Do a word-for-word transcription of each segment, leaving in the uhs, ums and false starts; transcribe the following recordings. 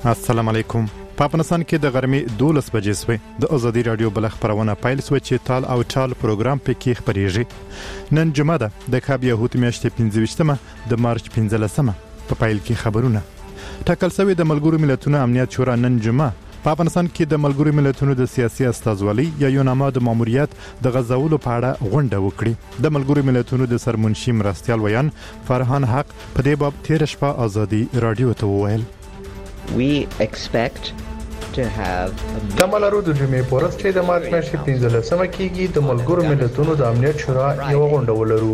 السلام علیکم. په افغانستان کې د غرمې دولس بجې سوې د ازادي رادیو بل خبرونه پیل سوې چې تال او چال پروګرام پکې خبريږي. نن جمعه ده د کاب یهود میاشتې پنځه د مارچ پنځلسمه په پیل کې خبرونه. ټاکل شوی د ملګرو ملتونو امنیت شورا نن جمعه په افغانستان کې د ملګرو ملتونو د سیاسي استازولۍ یا یوناما د ماموریت د غزولو په اړه غونډه وکړي. د ملګرو ملتونو د سرمنشي مرستیال ویان فرحان حق په دې باب تیر شپه ازادي رادیو ته وویل. We expect to have تملارو د جمعې پورس چې د مارچ میاشتې پنځلسمه کېږي د ملګرو ملتونو د امنیت شورا یو غونډه ولرو.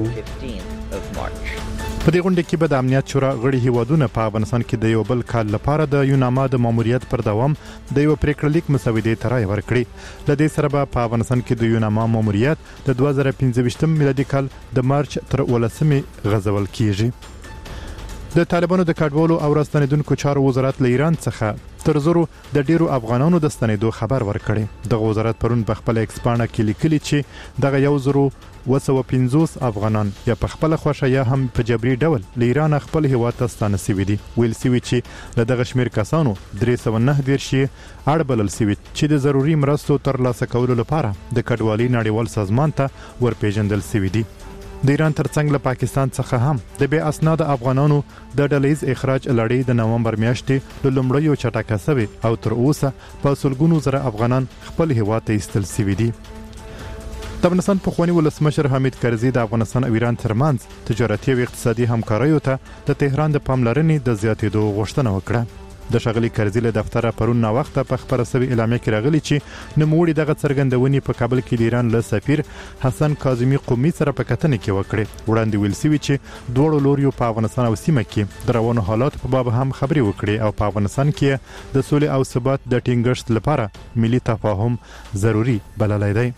په دې غونډه کې به د امنیت شورا غړي هیوادونه په افغانستان کې د یو بل کال لپاره د یوناما د ماموریت پر دوام د یو پریکړلیک مسودې ته رائے ورکړي. د دې سره به په افغانستان کې د یوناما ماموریت د دوه زره پنځه میلادي کال د مارچ تر ولسمې غزول کیږي. د طالبانو د کډوالو او راستنیدونکو چارو وزارت له ایران څخه تر زرو د ډیرو افغانانو د ستنېدو خبر ورکړي. د وزارت پرون په خپل ایکسپانه کې لیکلي چې دغه یو زرو وسو پنځوس افغانان یا په خپل خوښه یا هم په جبري ډول له ایران خپل هیواد ته ستانه شوي دي. ویل شوي چې له دغه شمیر کسانو درې سوه نهه دېرش اړ بلل شوي چې د ضروري مرستو ترلاسه کولو لپاره د کډوالۍ نړیوال سازمان ته ورپېژندل شوي دي. د ایران ترڅنګ له پاکستان څخه هم د بې اسناد افغانانو د ډلهیز اخراج لړۍ د نومبر میاشتې له لومړیو چټکه شوی او تر اوسه په سلګونو زره افغانان خپل هیواد ته ایستل شوي دي. د افغانستان پخوانی ولسمشر حامد کرزي د افغانستان او ایران ترمنځ تجارتي او اقتصادي همکاریو ته د تهران د پاملرنې د زیاتېدو غوښتنه وکړه. د ښاغلي کرزي له دفتره پرون نا وخته په خبره سوي اعلامیه کې راغلي چې نوموړي دغه څرګندونې په کابل کې د ایران له سفیر حسن کاظمي قومي سره په کتنه کې وکړي. وړاندې ویل شوي چې دوړو لوریو په افغانستان او سیمه کې د روانو حالاتو په باب هم خبري وکړي او په افغانستان کې د سولې او ثبات د ټینګښت لپاره ملي تفاهم ضروري بللی دی.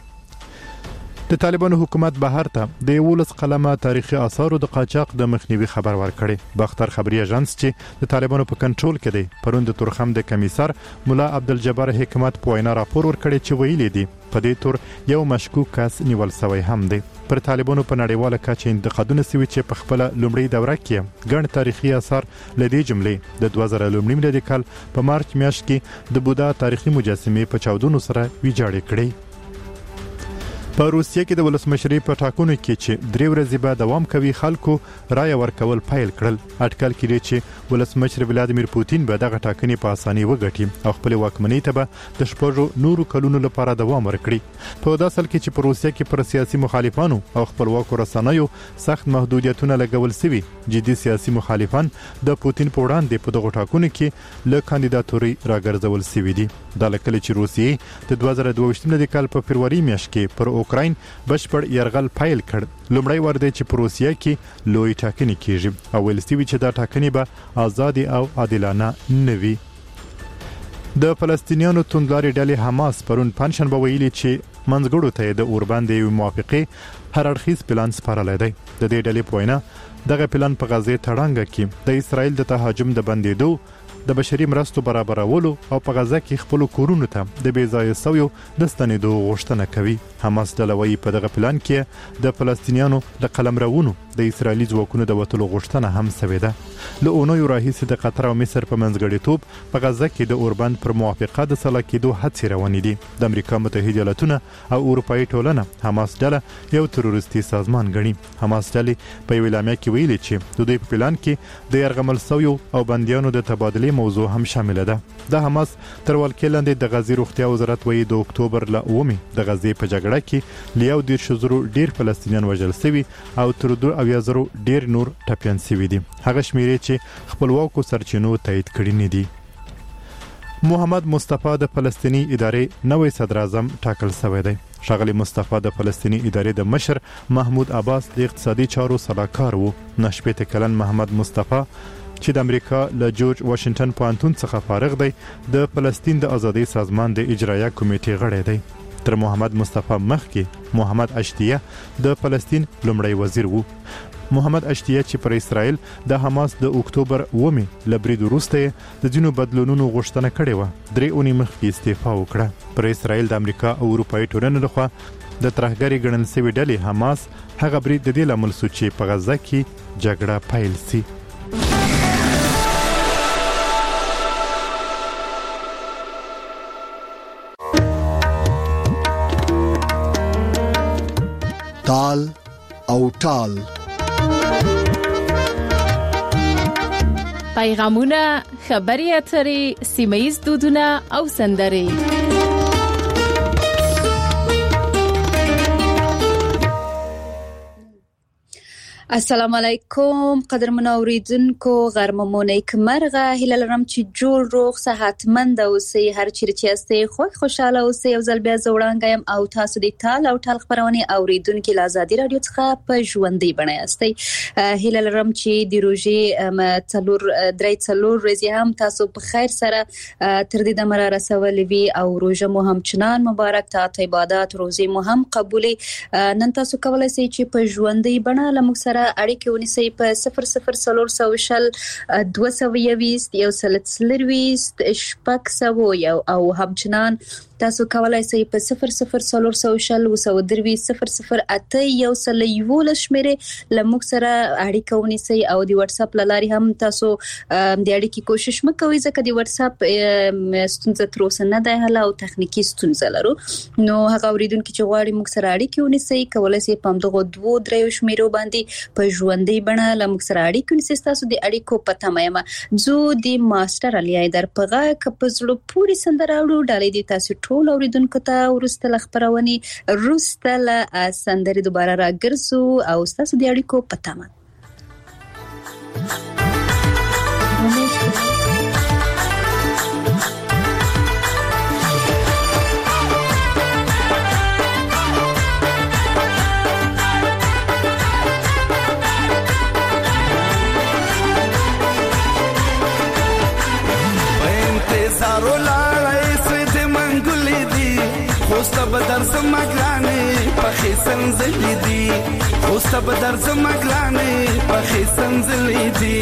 د طالبانو حکومت بهر ته د یولس قلمه تاریخي آثارو د قاچاق د مخنیوي خبر ورکړي. باختر خبري اژانس چې د طالبانو په کنټرول کې دی پرون د تورخم د کمیسر مولا عبدالجبار حکمت په وینا راپور ورکړي چې ویلي دي په دې تور یو مشکوک کس نیول شوی هم دی. پر طالبانو په نړیواله کچه انتقادونه شوي چې په خپل لومړی دوره کې ګڼ تاریخي آثار لدې جملې د دوه زره لومړي میلادي کال په مارچ میاشت کې د بودا تاریخي مجسمې په چاودنو سره ویجاړې کړې. په روسیه کې د ولسمشرۍ په ټاکنو کې چې درې ورځې به دوام کوي خلکو رایه ورکول پیل کړل. اټکل کړي چې ولسمشر ولادیمیر پوتین به دغه ټاکنې په اسانۍ وګټي او خپل واکمنۍ ته به د شپږو نورو کلونو لپاره دوام ورکړي. په داسې حال کې چې په روسیه کې پر سیاسي مخالفانو او خپلواکو رسنیو سخت محدودیتونه لګول شوي، جدي سیاسي مخالفان د پوتین په وړاندې په دغه ټاکنو کې له کاندیداتوري راګرځول شوي دي. دا لکه چې روسیې د دوه زره دوه ویشت کال په فروری میاشت کې پر اوکراین بشپړ یرغل پیل کړ. لومړی وار دی چې په روسیه کې لوی ټاکنې کیږي او ویل شوي چې دا ټاکنې به آزادي او عادلانه نه وي. د فلسطینیانو توندلارې ډلې حماس پرون پنځشنبه ویلي چې منځګړو ته د اوربند یو موافقه هر اړخیز پلان سپارلی دی. د دې ډلې په وینا دغه پلان په غزه تړانګه کې د اسرائیل د تهاجم د بندیدو، د بشري مرستو برابرولو او په غزه کې خپل کورونو ته د بې ځایه سویو د ستنېدو غوښتنه کوي. حماس ډله وایي په دغه پلان کې د فلسطینیانو د قلمرونو د اسرائیلي ځواکونو د وتلو غوښتنه هم شوې ده. له اونیو راهیسې د قطر او مصر په منځګړیتوب په غزه کې د اوربند پر موافقه د سلا کېدو هڅې روانې دي. د امریکا متحده ایالاتونه او اروپایي ټولنه حماس ډله یو تروریستي سازمان ګڼي. حماس ډلې په یو اعلامیه کې ویلي چې د دوی په پلان کې د یرغمل سویو او بندیانو د تبادلې موضوع هم شامل ده. د حماس تر ولکې لاندې د غزې روغتیا وزارت وایي د اکتوبر له اوومې د غزې په جګړه کې له یو دېرش زرو ډیر فلسطینیان وژل شوي او تر دوه اویا زرو ډیر نور ټپیان شوي دي. هغه شمیرې چې خپلواکو سرچینو تایید کړي نه دي. محمد مصطفی د فلسطینی ادارې نوې صدر اعظم ټاکل شوی دی. ښاغلی مصطفی د فلسطینی ادارې د مشر محمود عباس د اقتصادي چارو سلاکار وو. نه شپېته کلن محمد مصطفی چې د امریکا له جورج واشنگټن پوهنتون څخه فارغ دی د فلسطین د ازادۍ سازمان د اجرایه کمیټې غړی دی. تر محمد مصطفی مخکې محمد اشتیه د فلسطین لومړی وزیر وو. محمد اشتیه چې پر اسرائیل د حماس د اکتوبر اوومې له برید وروسته د ځینو بدلونونو غوښتنه کړې وه، درې اونۍ مخکې استعفا وکړه. پر اسرائیل د امریکا او اروپایي ټولنې لخوا د ترهګرۍ ګڼل شوې ډلې حماس هغه برید د دې لامل شو چې په غزه کې جګړه پیل شي. تال او ټال. پیغامونه، خبري اترې، سیمه‌ییز دودونه او سندرې. السلام علیکم قدرمن اوریدونکو، غرمه مو نیکمرغه. هیله لرم چې جوړ روغ صحتمند اوسئ، هر چیرې چې یاستئ خوښ خوشاله اوسئ. او ځل بیا زه وړاندې یم او تاسو د تال او ټال خبرونه اوریدونکو له ازادي رادیو څخه په ژوندۍ بڼه یاستئ. هیله لرم چې د روزې څلور درې څلور ورځې هم تاسو په خیر سره تر دې دمه رسولې وي او روزه مو هم چنان مبارک، ته عبادت روزې مو هم قبولي. نن تاسو کولای شئ چې په ژوندۍ بڼه لمغ سره اړیکې ونیسئ په صفر صفر څلور سوه شل دوه سوه یویست یو سل څلرویست شپږ سوه یو او همچنان تاسو کولای شئ په صفر صفر څلور سوه شل اووه سوه درویشت صفر صفر اته یو سل یولس شمیرې لمغ سره اړیکه ونیسئ. او د واتس اپ لاري هم تاسو د اړیکې کوشش مکوئ، ځکه د واتس اپ ستونزه تر اوسه نه ده حل او تخنیکی ستونزه لرو. نو هغه اوریدونکو چې غواړي موږ سره اړیکه ونیسئ کولای شئ په همدغه دوه درې شمیرو باندې په ژوندۍ بڼه لمغ سره اړیکه ونیسئ. تاسو د اړیکو پته مې زو د ماستر علي ایدر پغه کپزړو پوری سندره اورو ډالې دي تاسو ټول اوریدونکو ته ورسته خبرونی روسته له سندري دوباره راګرځو او تاسو د اړیکو پته مې خوستا بدر زمگرانی پخی سنزلی دی، خوستا بدر زمگرانی پخی سنزلی دی.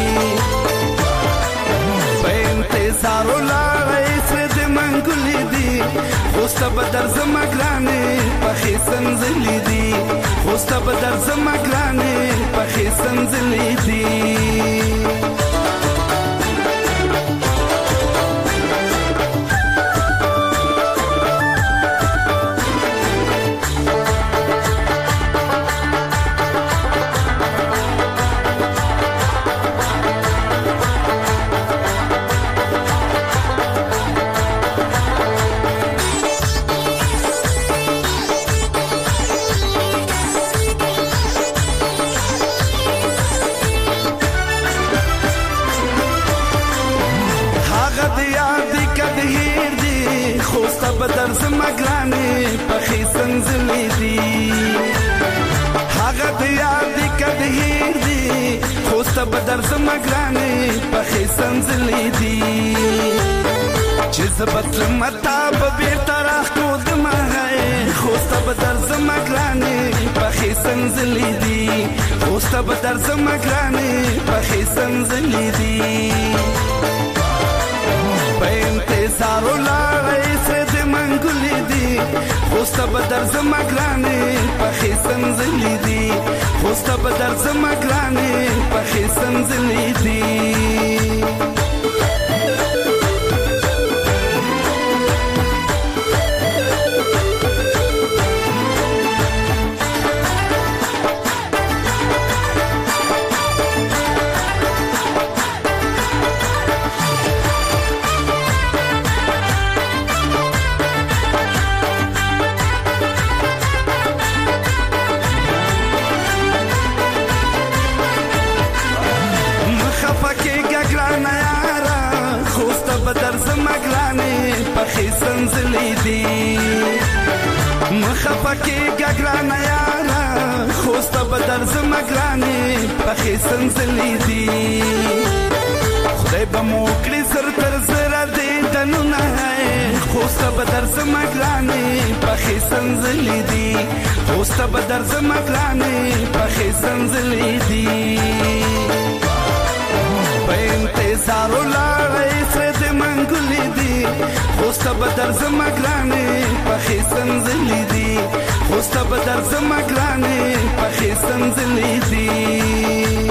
په انتظارو لارای سرد منگولی دی، خوستا بدر زمگرانی پخی سنزلی دی، خوستا بدر زمگرانی پخی سنزلی دی. بدر زمگرانی پخی سنزلی دی، هاگا دیار دی کدهیر دی، خوستا بدر زمگرانی پخی سنزلی دی. چیز بطلمتا ببیر تراخ کود مغای، خوستا بدر زمگرانی پخی سنزلی دی، خوستا بدر زمگرانی پخی سنزلی دی. په انتظارو لارای سرد منگولی دی، خوستا بدر زمگرانی پخی سنزلی دی، خوستا بدر زمگرانی پخی سنزلی دی. بدر زمگرانی پخی سنزلی دی، مخفکی گگران یارا خوستا بدر زمگرانی پخی سنزلی دی. خدای بموکلی سر تر زر دیدنو نهای، خوستا بدر زمگرانی پخی سنزلی دی، خوستا بدر زمگرانی پخی سنزلی دی. په انتظارو لارای سرد منگولی دی، خوستا بدر زمگرانی پخی سنزلی دی، خوستا بدر زمگرانی پخی سنزلی دی.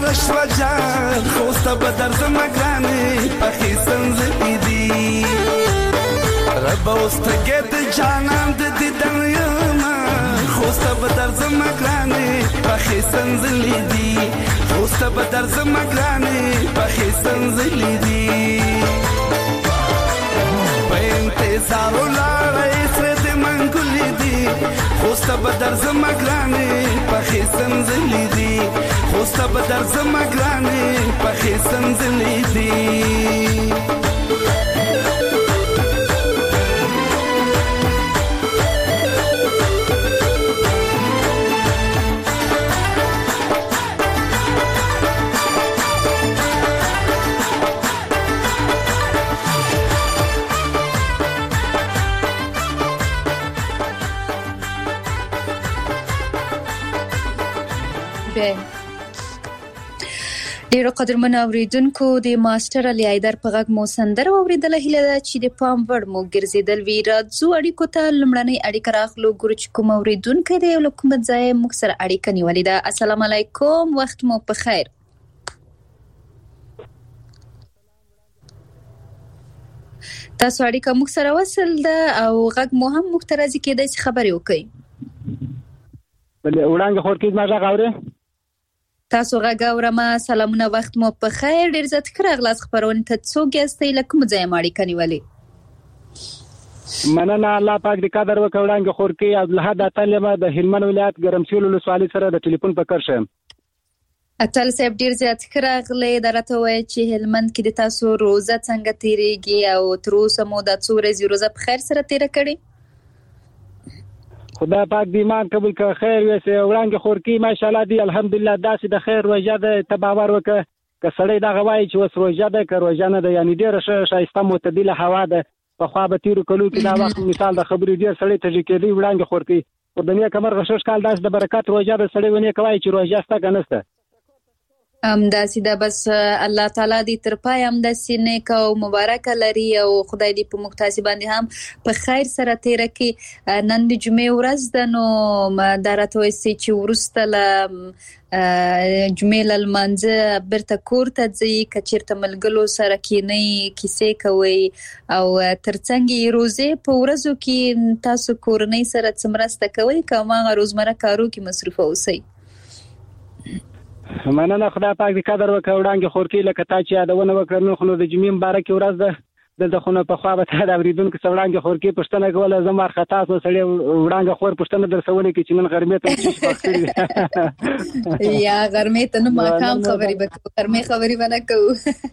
شوا جان خوسته بدر زمګرانې پخې سنځلې دي رب واستګې د جانان د دیدن یما خوسته بدر زمګرانې پخې سنځلې دي خوسته بدر زمګرانې پخې سنځلې دي انتظار لارې سره د منګولې دي خوسته بدر زمګرانې پخې سنځلې دي خوسته بدر زمګرانې پخې سنځلې دي ډیرو قدرمن اوریدونکو د ماستر علي حیدر په غږ مو سندره اوریدله هیله ده چې د پام وړ مو ګرځیدل وی راځو اړیکو ته لمړنۍ اړیکه راخلو ګورو چې کوم اوریدونکو دی یو کوم ځای موږ سره اړیکه نیولې ده. السلام علیکم وخت مو په خیر. تاسو اړیکه موږ سره وصل ده او غږ مو هم موږ ته راځي کېدای چې خبرې وکړي. بلې وړاندې خور کې ما غږ اورئ تاسو غږ اورم. سلامونه وخت مو په خیر. ډیر زیات ښه راغلاست خبرونه ته. څوک یاستئ له کوم ځایه اړیکه نیولې؟ مننه الله پاک دې قدر وکړي. وړاندې خور کې عبدالحد اتل یم د هلمند ولایت ګرمسیول ولسوالۍ سره د ټلیفون په کار شم. اتل صاحب ډیر زیات ښه راغلی. درته وایي چې هلمند کې د تاسو روزه څنګه تیریږي او تر اوسه مو د څو ورځې روزه په خیر سره تیره کړې؟ خدای پاک دې ایمان قبول کړي. خیر وسه وړاندې خور کې ماشاءالله دی الحمدلله داسې د خیر روزه ده ته باور وکړه که سړی دا غواړي چې وس روزه ده که روزه نه ده یعنی ډیره ښایسته معتدله هوا ده په خوا به تیرو کلو کې دا وخت مثال د خبرې ډیر سړی تږي کېدی وړاندې خور کې خو د نیک مرغه شش کال داس د برکت روزه ده سړی ونی کوي چې روزه ستا که نسته ام داسې ده. بس الله تعالی دې تر پای هم داسې نیک او مبارک لري او خدای دې په مختصي باندې هم په خیر سره تیر کړي. نن د جمعې ورځ ده نو دا راته وایي چې وروسته له جمعې له لمانځه بیرته کور ته ځئ که چېرته ملګرو سره کینئ کیسې کوئ او ترڅنګ یې روزې په ورځو کې تاسو کورنۍ سره څه مرسته کوئ که هماغه روزمره کارو کې مصروفه اوسئ؟ مننه خدای پاک دې قدر وکړي. وړاندې خور کې لکه تا چې یادونه وکړه نو خو د جمعې مبارکې ورځ ده دلته خو نه پخوا به تا د اورېدونکو څه وړاندې خور کې پوښتنه کوله زه وارخطا شوم سړی وړاندې خور پوښتنه درڅه ولیکي چې نن غرمې ته څه شي پخ کړي یا غرمې ته نه ماښام خبرې به کوو غرمې خبرې به نه کوو.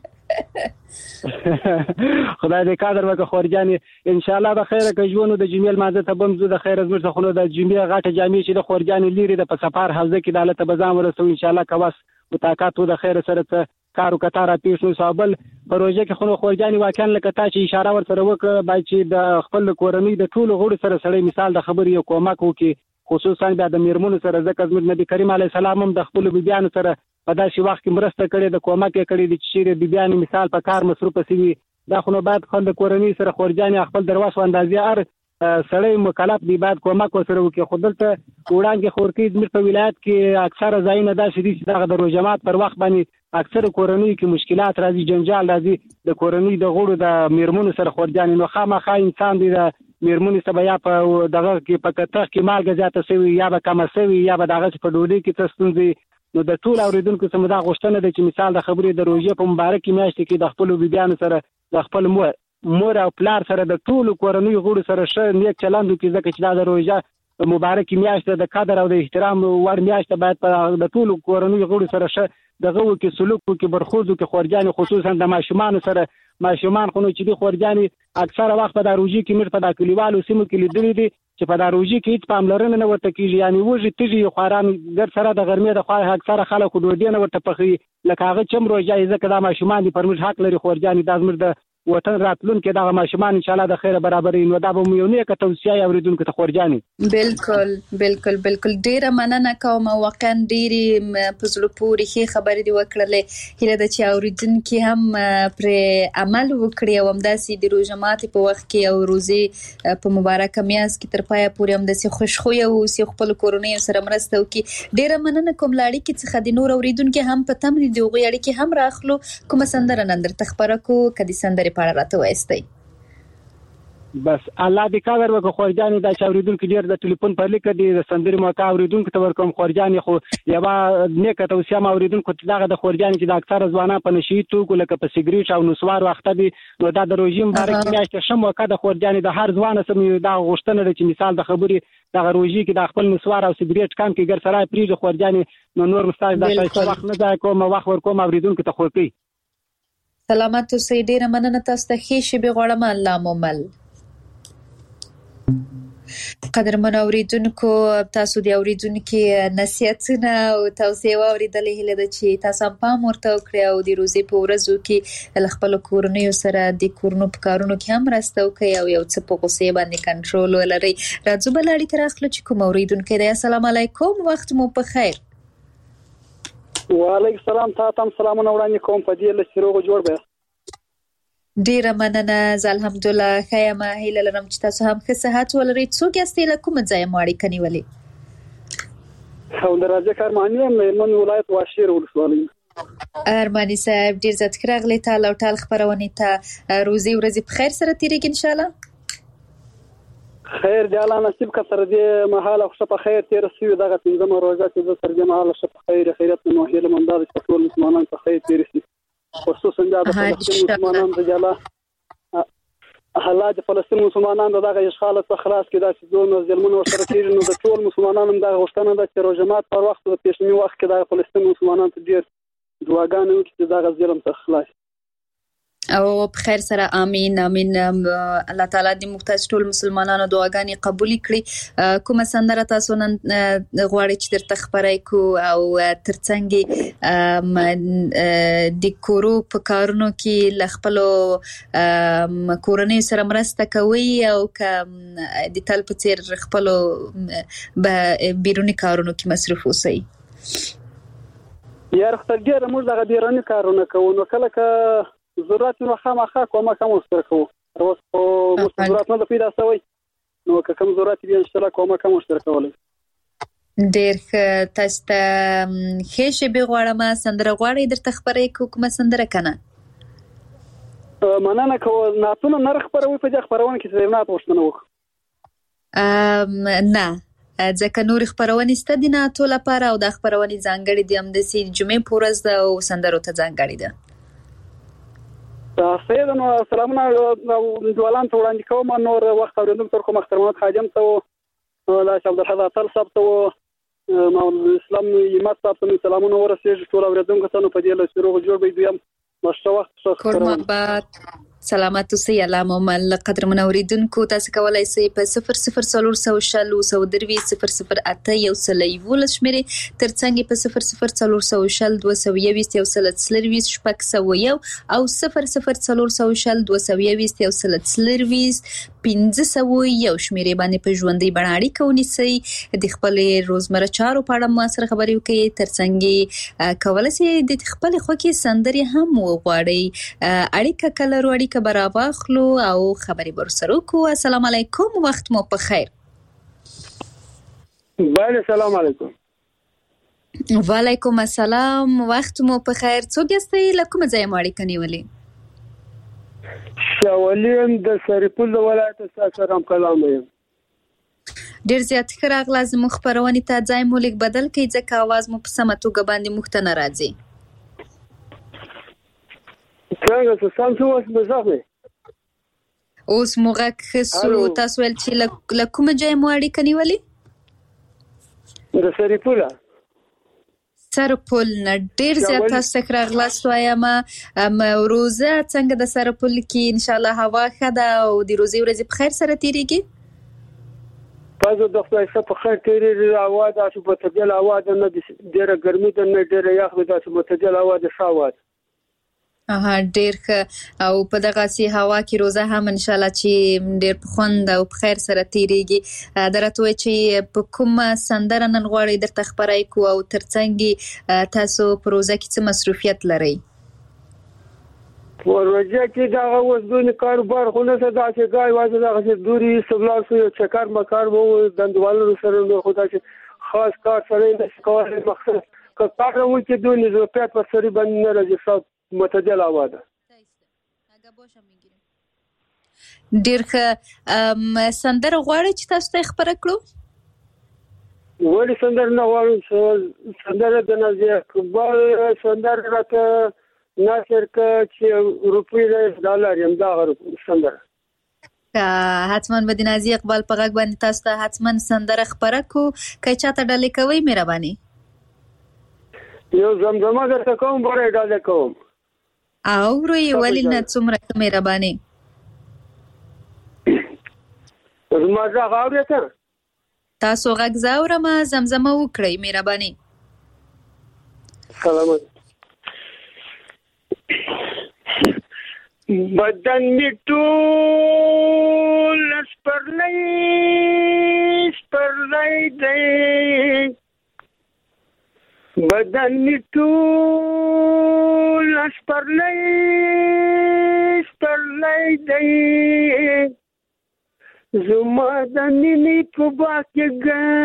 خدای دې قدر وکړي خورجانې انشاءالله به خیره که ژوند د جمعې لمانځه ته به م ځو د خیره زموږ څخه نو د جمعې غټه جامې چې د خورجانې لرې ده په سفار حوزه کې د هلته به ځان ورسوو انشاءالله که وس مطاقات و د خیره سره څه کار و کتار راپېښ نو سو بل په روژه کې خو نو خورجانې واقعا لکه تا چې اشاره ورسره وکړه باید چې د خپل کورنۍ د ټولو غړو سره سړی مثال د خبرې یو کومک وکړي خصوصا بیا د میرمنو سره ځکه زموږ نبي کریم علیه السلام هم د خپلو بیبیانو سره په داسې وخت کې مرسته کړې د کومک یې کړې د چې چیرې بیبیانې مثال په کار مصروفه شوي دا خو نو باید خپل د کورنۍ سره خورجانې خپل در وس و اندازې هر سړی مکلف دی باید کومک ورسره وکړي. خو دلته وړاندې خور کې زموږ په ولایت کې اکثره ځایونه داسې دي چې دغه د روژه مات پر وخت باندې اکثره کورنیو کې مشکلات راځي جنجال راځي د کورنۍ د غړو د میرمنو سره خورجانې نو خامخا انسان دی د میرمنې سره یا په دغه کې په کتغ کې مالګه زیاته شوي یا به کمه شوي یا به دغه په ډوډۍ کې څه ستونزې نو د ټول اوریدونکو څخه دا غوښتنه ده چې مثال د خبرې د روژې په مبارکې میاشتې کې د خپلو بیبیانو سره د خپل مور مور او پلار سره د ټولو کورنیو غړو سره ښه نیک چلند وکړي ځکه چې دا د روژه مبارکې میاشت د قدر او د احترام وړ میاشت باید په د ټولو کورنیو غړو سره ښه دغه وکړي سلوک وکړي برخورد وکړي خورجانې خصوصا د ماشومانو سره ماشومان خو نو چې دي خورجانې اکثره وخت په دا روژې کې موږ په دا کلیوالو سیمو کې لیدلي دي چې په دا روژې کې هېڅ پاملرنه نه ورته کېږي یعنې وږي تږي خواران ګډ سره د غرمې د خوا اکثره خلکو ډوډۍ نه ورته پخوي لکه هغه چې هم روژه یې ځکه دا ماشومان دي پر موږ حق لري خورجانې دا زموږ د وطن راتلونکي دغه ماشومان ان شاء الله د خیر برابرې نو دا به مو یو نیکه توصیه اوریدونکو ته خورجانې. بالکل بالکل بالکل ډیره مننه کوم. واقعا ډیره په زړه پورې ښه خبرې دی وکړلې. هیله ده چې اوریدونکو هم پر عمل وکړي او همداسې د روژه ماتي په وخت کې او روزي په مبارکه میاشت کې تر پایه پورې همداسې خوشخویه اوسي، خپل کورنۍ سره مرسته وکړي. ډیره مننه کوم. لاړی کې څخه د نور اوریدونکو هم په تم دي دغه اړیکې هم راخلو. کوم سندره نن درته خبره کو کدي سندره پاړه راته وایستئ؟ بس الله دې قدر وکړي خورجانې. دا چې اوریدونکو ډیر د ټلیفون په لیک دي د سندرې موقع اوریدونکو ته ورکوم خورجانې. خو یوه نیکه توصیه ما اوریدونکو ته دغه د خورجانې چې د اکثره ځوانان په نشي توکو لکه په سیګریټ او نسوار وخت دي نو دا د روژې مبارک میاشت ښه موقع د خورجانې د هر ځوان سم دا غوښتنه ده چې مثال د خبرې دغه روژې کې د خپل نسوار او سیګریټ کم کې ګر سره پریږدي خورجانې. نو نور مستاج د شایسته وخت نه ځای کوم وخت ورکوم اوریدونکو ته خوښي. سلامت اوسئ. ډیره مننه تاسو ته. ښې شپې غواړم. الله مو مل. قدرمن اوریدونکو تاسو د اوریدونکو نصیحتونه او توصیې واوریدلې. هیله ده چې تاسو هم پام ورته وکړئ او د روزي په ورځو کې خپل کورنۍ سره د کورونو په کارونو کې هم مرسته وکړئ او یو څه په غوسې باندې کنټرول ولرئ. راځو بل اړیکه راخلو چې کوم اوریدونکو دی. السلام علیکم، وخت مو په خیر. وعلیکم السلام. تاسو هم سلامونه وړاندې کوم. په دې لږ روغ جوړ به. ډیره مننه. زه الحمدلله ښه یم. هیله لرم چې تاسو هم ښه صحت ولرئ. څوک یاست؟ له کومه ځایه مو اړیکه نیولې؟ او د راځه کارمانی یم، من ولایت واشیر ولسوالۍ. ارمانی صاحب ډیر زیات راغلی. تعالی او تعالی خبرونه ته روزي ورځې په خیر سره تیریږي ان شاء الله. خیر دی الله نصیب کا تر دې مهاله خو په خیر تیر سي. دغه پنځمه روزه چې د تر دې مهاله شپ خیر خیرت نو هیله مند ده چې ټول مسلمانان په خیر تیر سي. خصوصا د فلسطین مسلمانان د جلا حالات فلسطین مسلمانان دغه اشغال څخه خلاص کړي چې دوه ظلمونه ورسره کیږي. نو د ټول مسلمانانو دغه غوښتنه ده چې روزه مات پر وخت د پیشنی وخت کې د فلسطین مسلمانانو ته ډیر دعاګانې وکړي چې دغه ظلم څخه خلاص او په خیر سره. امين امين. الله تعالی دې مختاج ټول مسلمانانو دعاګانې قبول کړي. کومه سندره تاسو نن غواړئ چې درته خبرای کو او ترڅنګ د کورو په کارونو کې ل خپل کورنۍ سره مرسته کوي او ک د تل په څیر خپل بیرونی کارونو کې مصروف اوسئ؟ یار خو ډیر موږ دغه بیرونی کارونه کوو نو کله ک ضرورت نو خامخا کومه کوم سره کوو. اوس په ضرورت نه پیدا شوی نو که کوم ضرورت دې ان شاء الله کومه کوم سره کولای. ډیر تاسو ته ښه شپه غواړم. سندره غواړئ درته خبرې کومه سندره کنه؟ مننه کوم. ناتونه نرخ خبروي په دې خبرونه کې چې نه پوښتنه وکړه. ام نه ځکه نور خبرونه ستدي نه ټول لپاره او د خبرونه ځانګړي دي هم د سي جمعې پورز ده او سندرو ته ځانګړي ده. سید نو سلامونه ډولان ته وړاندې کوم. نور وخت اوریدونکو تر کوم محترمات خادم ته لا شعب الحضا تل صاحب ته مولوی اسلام یمت صاحب ته سلامونه ورسېږي. ټول اوریدونکو ته په دې له شروع جوړ به دویم مشته وخت څخه قربان سلامات اوسئ. الله مو مل. قدر من اوریدونکو تاسو کولای شئ په صفر صفر صفر شل او دروي صفر صفر اته یو سل یو شمیرې ترڅنګ په صفر صفر صفر شل دوه سوه یو سل څلروي شپږ سوه یو او صفر صفر صفر شل دوه سوه یو سل څلروي پنځه سوه یو شمیرې باندې په ژوندۍ بڼه اړیکه ونیسئ. د خپل روزمره چارو په اړه ما سره خبرې وکړئ. ترڅنګ کولای شئ د خپل خوښي سندرې هم وغواړئ. اړیکه کله وروړي برابر خلو او خبري برسرو کو. السلام علیکم، وخت مو په خیر. بله السلام علیکم. وعلیکم السلام، وخت مو په خیر. څوک یاستئ؟ له کومه ځایه مو اړیکه نیولې؟ شاولین د سرپل ولایت څخه رام کلام یم. ډیر زیات ښه راغلاست. زموږ خبرونې ته ځای مو لیک بدل کړئ ځکه اواز مو په سمه توګه باندې موږ ته نه راځي. څنګه سم څه وس مزه اوس موږ خسو تاسو ول چې له کومه ځای مو اړیکه نیولې؟ د سرپل. سرپل نه ډیر زیات تاسو ښه راغلاست. وایم روزه څنګه د سرپل کې ان شاء الله هوا ښه ده او د روزي ورځې په خیر سره تیریږي؟ پازو د خپل څه په خیر تیریږي. هوا د څه په تبدیل هوا د نه ډیره ګرمي ده نه ډیره یخ ده. د څه په تبدیل هوا د شاوات اها ډیر ښه او په دغه سي هوا کې روزه هم ان شاء الله چې ډیر په خوند او په خیر سره تیریږي. درته وای چې په کوم سندره نن غواړي درته خبرای کو او ترڅنګ تاسو په روزه کې څه مصروفیت لرئ؟ ورځه کې دا اوس دونی کاروبار خو نه صدا چې گای وازه دا چې دوری سبلا سو چکر مکار وو دندوالو سره نو خدا چې خاص کار سره نه ښکاري مخصوص که کار وو چې دونی روپیات پر سری باندې نه راځي صاحب متجل اواده ډیر ښه سندره غواړي چې تاسو ته خبره کړو؟ ولی سندره نه غواړم سندره د نازیه اقبال سندره راته ناصر که چې روپی ډالر یم دا سندره حتما به د نازیه اقبال په غږ باندې تاسو ته حتما سندره خبره کو که چاته ډالۍ کوي مهرباني یو زمزمه درته کوم بره ډالۍ کوم او روی ولی نه څومره مهرباني زما غږ اورئ تاسو غږ زاورم زمزمه وکړئ مهرباني. سلامت بدن می ټول سپرلی سپرلی دی بدن می ټول سپرلی سپرلی دی زما د مینې په باغ کې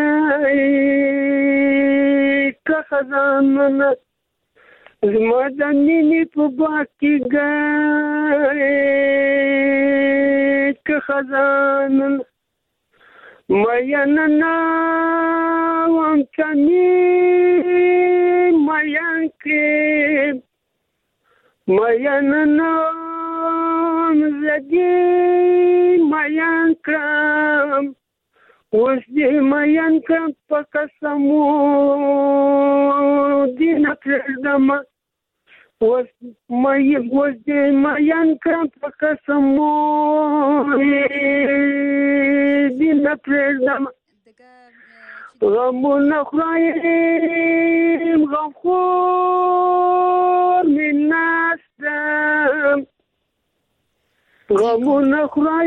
ګای که خزانه زما د مینې په باغ کې ګای که خزانه مین ناوم چنی مین کې مین نام زدی مین کرم اوس دې مین کرم په قسمو دې نه پرېږدم اوس دې مین کرم په قسمو دې نه پرېږدم غمونه خورم غمخور مې ناستم غمونه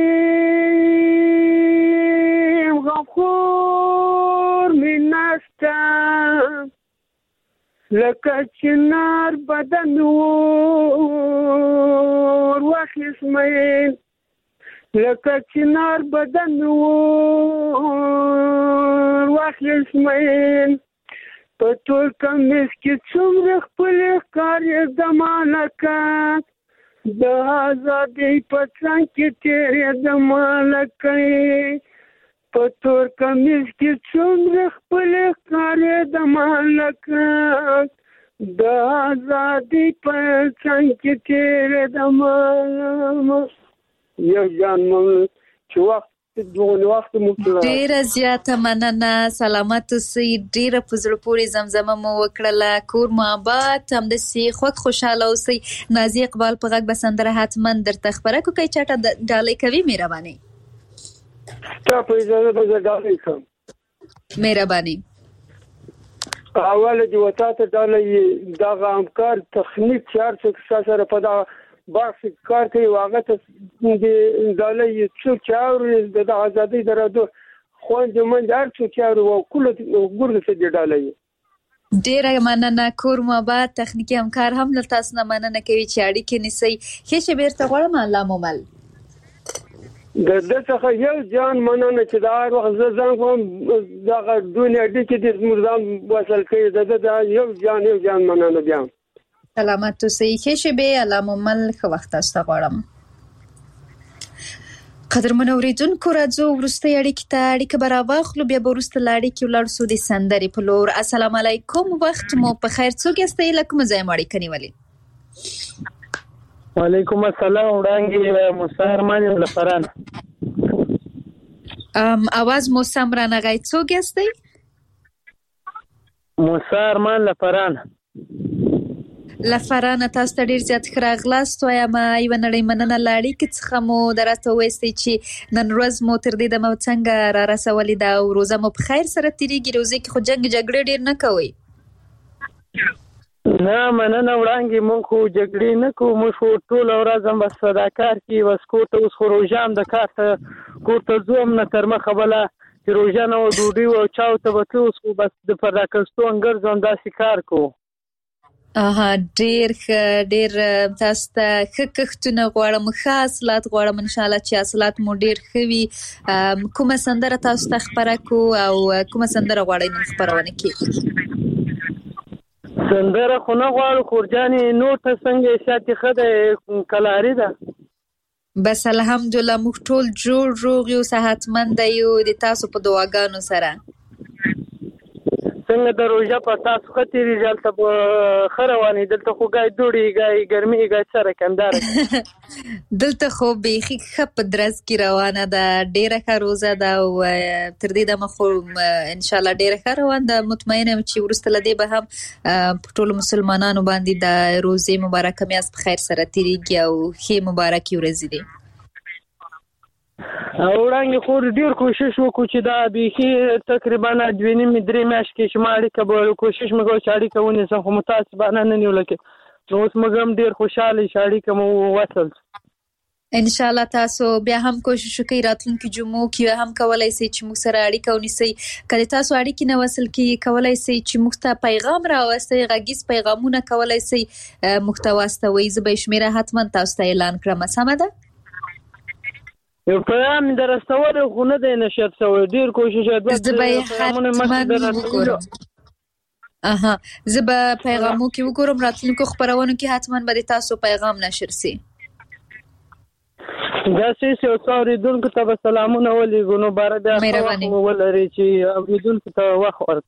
خورم غمخور مې ناستم لکه چنار بدن ور واخیست مین لکه چنار بدن ور واخیست مین په ټول کمیس کې څومره ښکلې ښکارېدمه لکه د ازادۍ په څنګ کې تېرېدمه لکه په تور کمیس کې څومره ښکلې ښکارېدمه لکه د ازادۍ په څنګ کې تېرېدمه یو جان مونږ چې وخت ډیره زیاته مننه سلامت اوسئ ډیره په زړه پورې زمزمه مو وکړله کور مو آباد همداسې خوږ خوشحاله اوسئ. نازیه اقبال په غږ به سندره حتما درته خپره کړو که چاته ډالۍ کوي مهرباني تا په اجازه به زه ډالۍ کړم مهرباني اوله دې وتا ته ډالۍ دغه همکار تخنیک چې هر څوک ستا سره په دغه باغ کار کوي هغه ته د ډالۍ څوک چې اوري د ازادۍ د رادو خوند من هر څوک چې اوري او کله ګورګ څه دی ډالۍ ډیره مننه کور مو آباد تخنیکی همکار هم له تاسو نه مننه کوي چې اړیکې نیسئ ښه شی بیرته غواړم الله مو مل د دې څخه یو جان مننه چې دا هر وخت زه ځان کوم دغه دنیا دې کې د مرزان وصل کوي د یو جان یو جان مننه بیا سلامت اوسئ ښه شبې الله مو مل ښه وخت تاسو ته غواړم. قدرمن اوریدونکو راځو وروستۍ اړیکې ته اړیکه به راواخلو بیا به وروسته له اړیکې ولاړ سو د سندرې په لور. السلام علیکم وخت مو په خیر څوک یاستئ له کوم ځای مو اړیکه نیولې؟ وعلیکم السلام وړانګې موسی ارمان یم له فرانه. اواز مو سم رانغی څوک یاستئ؟ موسی ارمان له فرانه لفرانه تاسو ته ډیر زیات ښه راغلاست وایم یوه نړۍ مننه له اړیکې څخه مو درته وویستئ چې نن ورځ مو تر دې دمه څنګه را رسولې ده او روزه مو په خیر سره تېرېږي روزې کې خو جنګ جګړې ډېر نه کوئ؟ نه مننه وړانګې مونږ خو جګړې نه کوو مونږ خو ټوله ورځ هم بس دا کار کوي بس کور ته اوس خو روژه هم د کار ته کور ته ځو هم نه تر مخه بله چې روژه نه وه ډوډۍ وه چاو ته به تلو اوس خو بس د پر راکستو انګر ځو هم داسې کار کوو اها ډیر ښه ډیر تاسو ته ښه کښتونه غواړم ښه حاصلات غواړم انشاءالله چې حاصلات مو ډیر ښه وي کومه سندره تاسو ته خپره کو او کومه سندره غواړئ نن خپرونه کې سندره خو نه غواړو خورجانې نور ته څنګه احسیات ښه دی کلاري ده بس الحمدلله موږ ټول جوړ روغ یو صحتمند یو د تاسو په دعاګانو سره څنګه د روژه په تاسو ښه تېرېږي هلته به ښه روانې دلته خو ګای دوړې ګای ګرمي ګای سره کمداره دلته خو بیخي ښه په درز کې روانه ده ډېره ښه روزه ده او تر دې دمه خو انشاءالله ډېره ښه روان ده مطمئنه یم چې وروسته له دې به هم په ټولو مسلمانانو باندې د روزې مبارکه میاشت په خیر سره تېرېږي او ښې مبارکې ورځې دي وړانګې خو ډېر کوشش وکړو چې دا بیخي تقریبا دوې نیمې درې میاشتې کې چې ما اړیکه به کوشش مې کوو چې اړیکه ونیسم خو متاسفانه نه نیوله کې نو اوس موږ هم ډېر خوشحاله چې اړیکه مو وصل انشاءالله تاسو بیا هم کوشش وکړئ راتلونکي جمعو کې هم کولی شئ چې موږ سره اړیکه ونیسئ که د تاسو اړیکې نه وصل کېږي کولی شئ چې موږ ته پیغام راواستئ غږیز پیغامونه کولی شئ موږ ته واستوئ زه به یې شمېره حتما تاسو ته اعلان کړم سمه ده یو پیغام د رسولو خو نه دی نشر شوی ډېر کوشش زه به یې حتما وګورم اها زه به پیغامو کې وګورم راتلونکو خپرونو کې حتما به د تاسو پیغام نشر سي داسې چې اوریدونکو ته به سلامونه ولېږو نو باره بیا وخت ولري چې اوریدونکو ته وخت ورکړو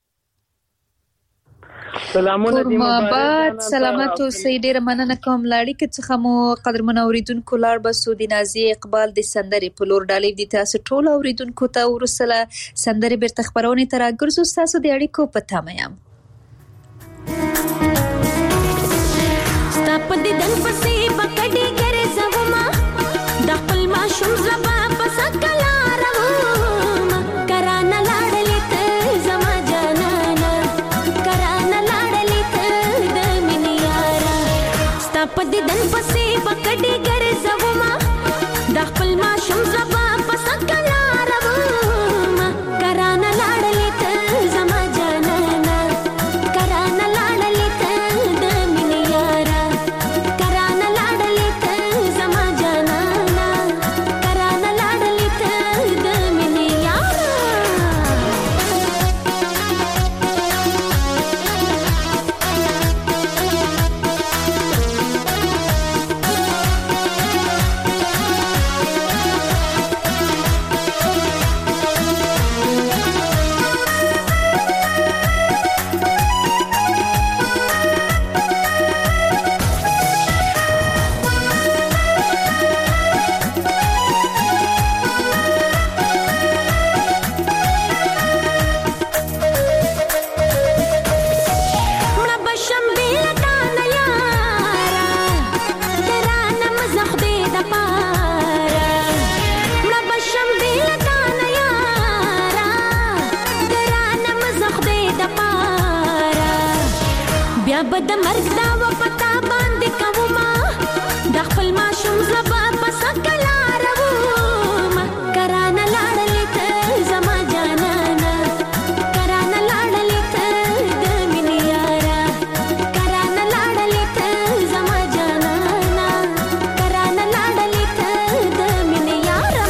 سلامونه دې محبت سلامت اوسئ ډېره مننه کوم له اړیکې څخه مو قدرمنو اوریدونکو لاړ بسو د نازیې اقبال د سندرې په لور ډالۍ دي تاسو ټول اوریدونکو ته وروسته له سندرې بیرته خپرونې ته راګرځو ستاسو د اړیکو په تمه یم ستا په دیدن پسې به کډې ګرځومه د خپل ماشوم زړه په سکله رومه کرانه لاړلې ته زما جانانه کرانه لاړلې ته د مینې یاره ستا په دیدن پسې به کډې ګرځومه د خپل ماشوم زړه په سکله رومه کرانه لاړلې ته زما جانانه کرانه لاړلې ته د مینې یاره کرانه لاړلې ته زما جانانه کرانه لاړلې ته د مینې یاره بد مرګ دا و پتا باندې کوما د خپل ماشوم زبا پس کلا روما کرانه لاړلې ته زما جانانه کرانه لاړلې ته د مینې یاره کرانه لاړلې ته زما جانانه کرانه لاړلې ته د مینې یاره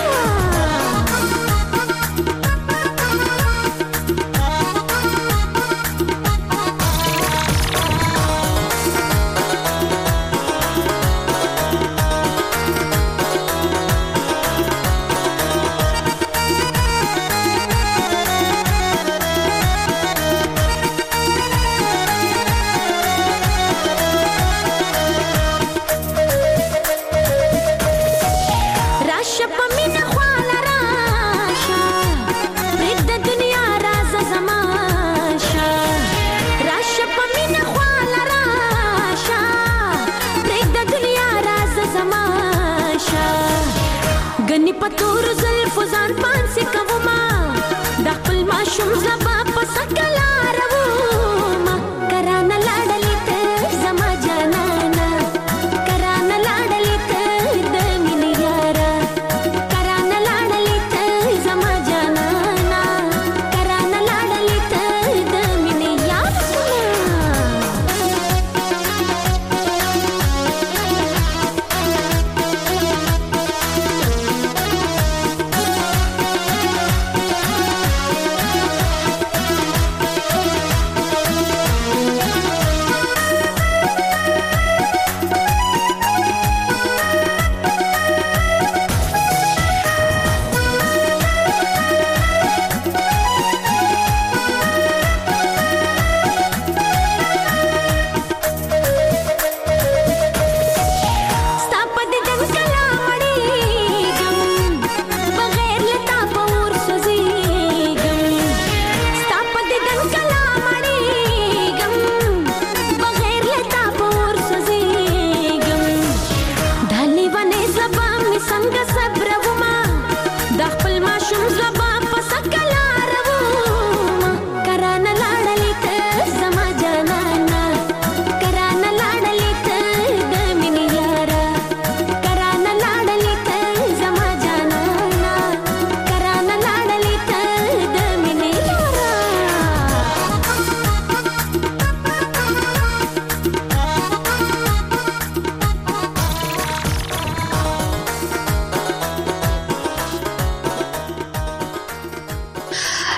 گنی پتور زلف زان پانسی کوما د خپل ماشوم زبا پس کلا روما کرانه لاړ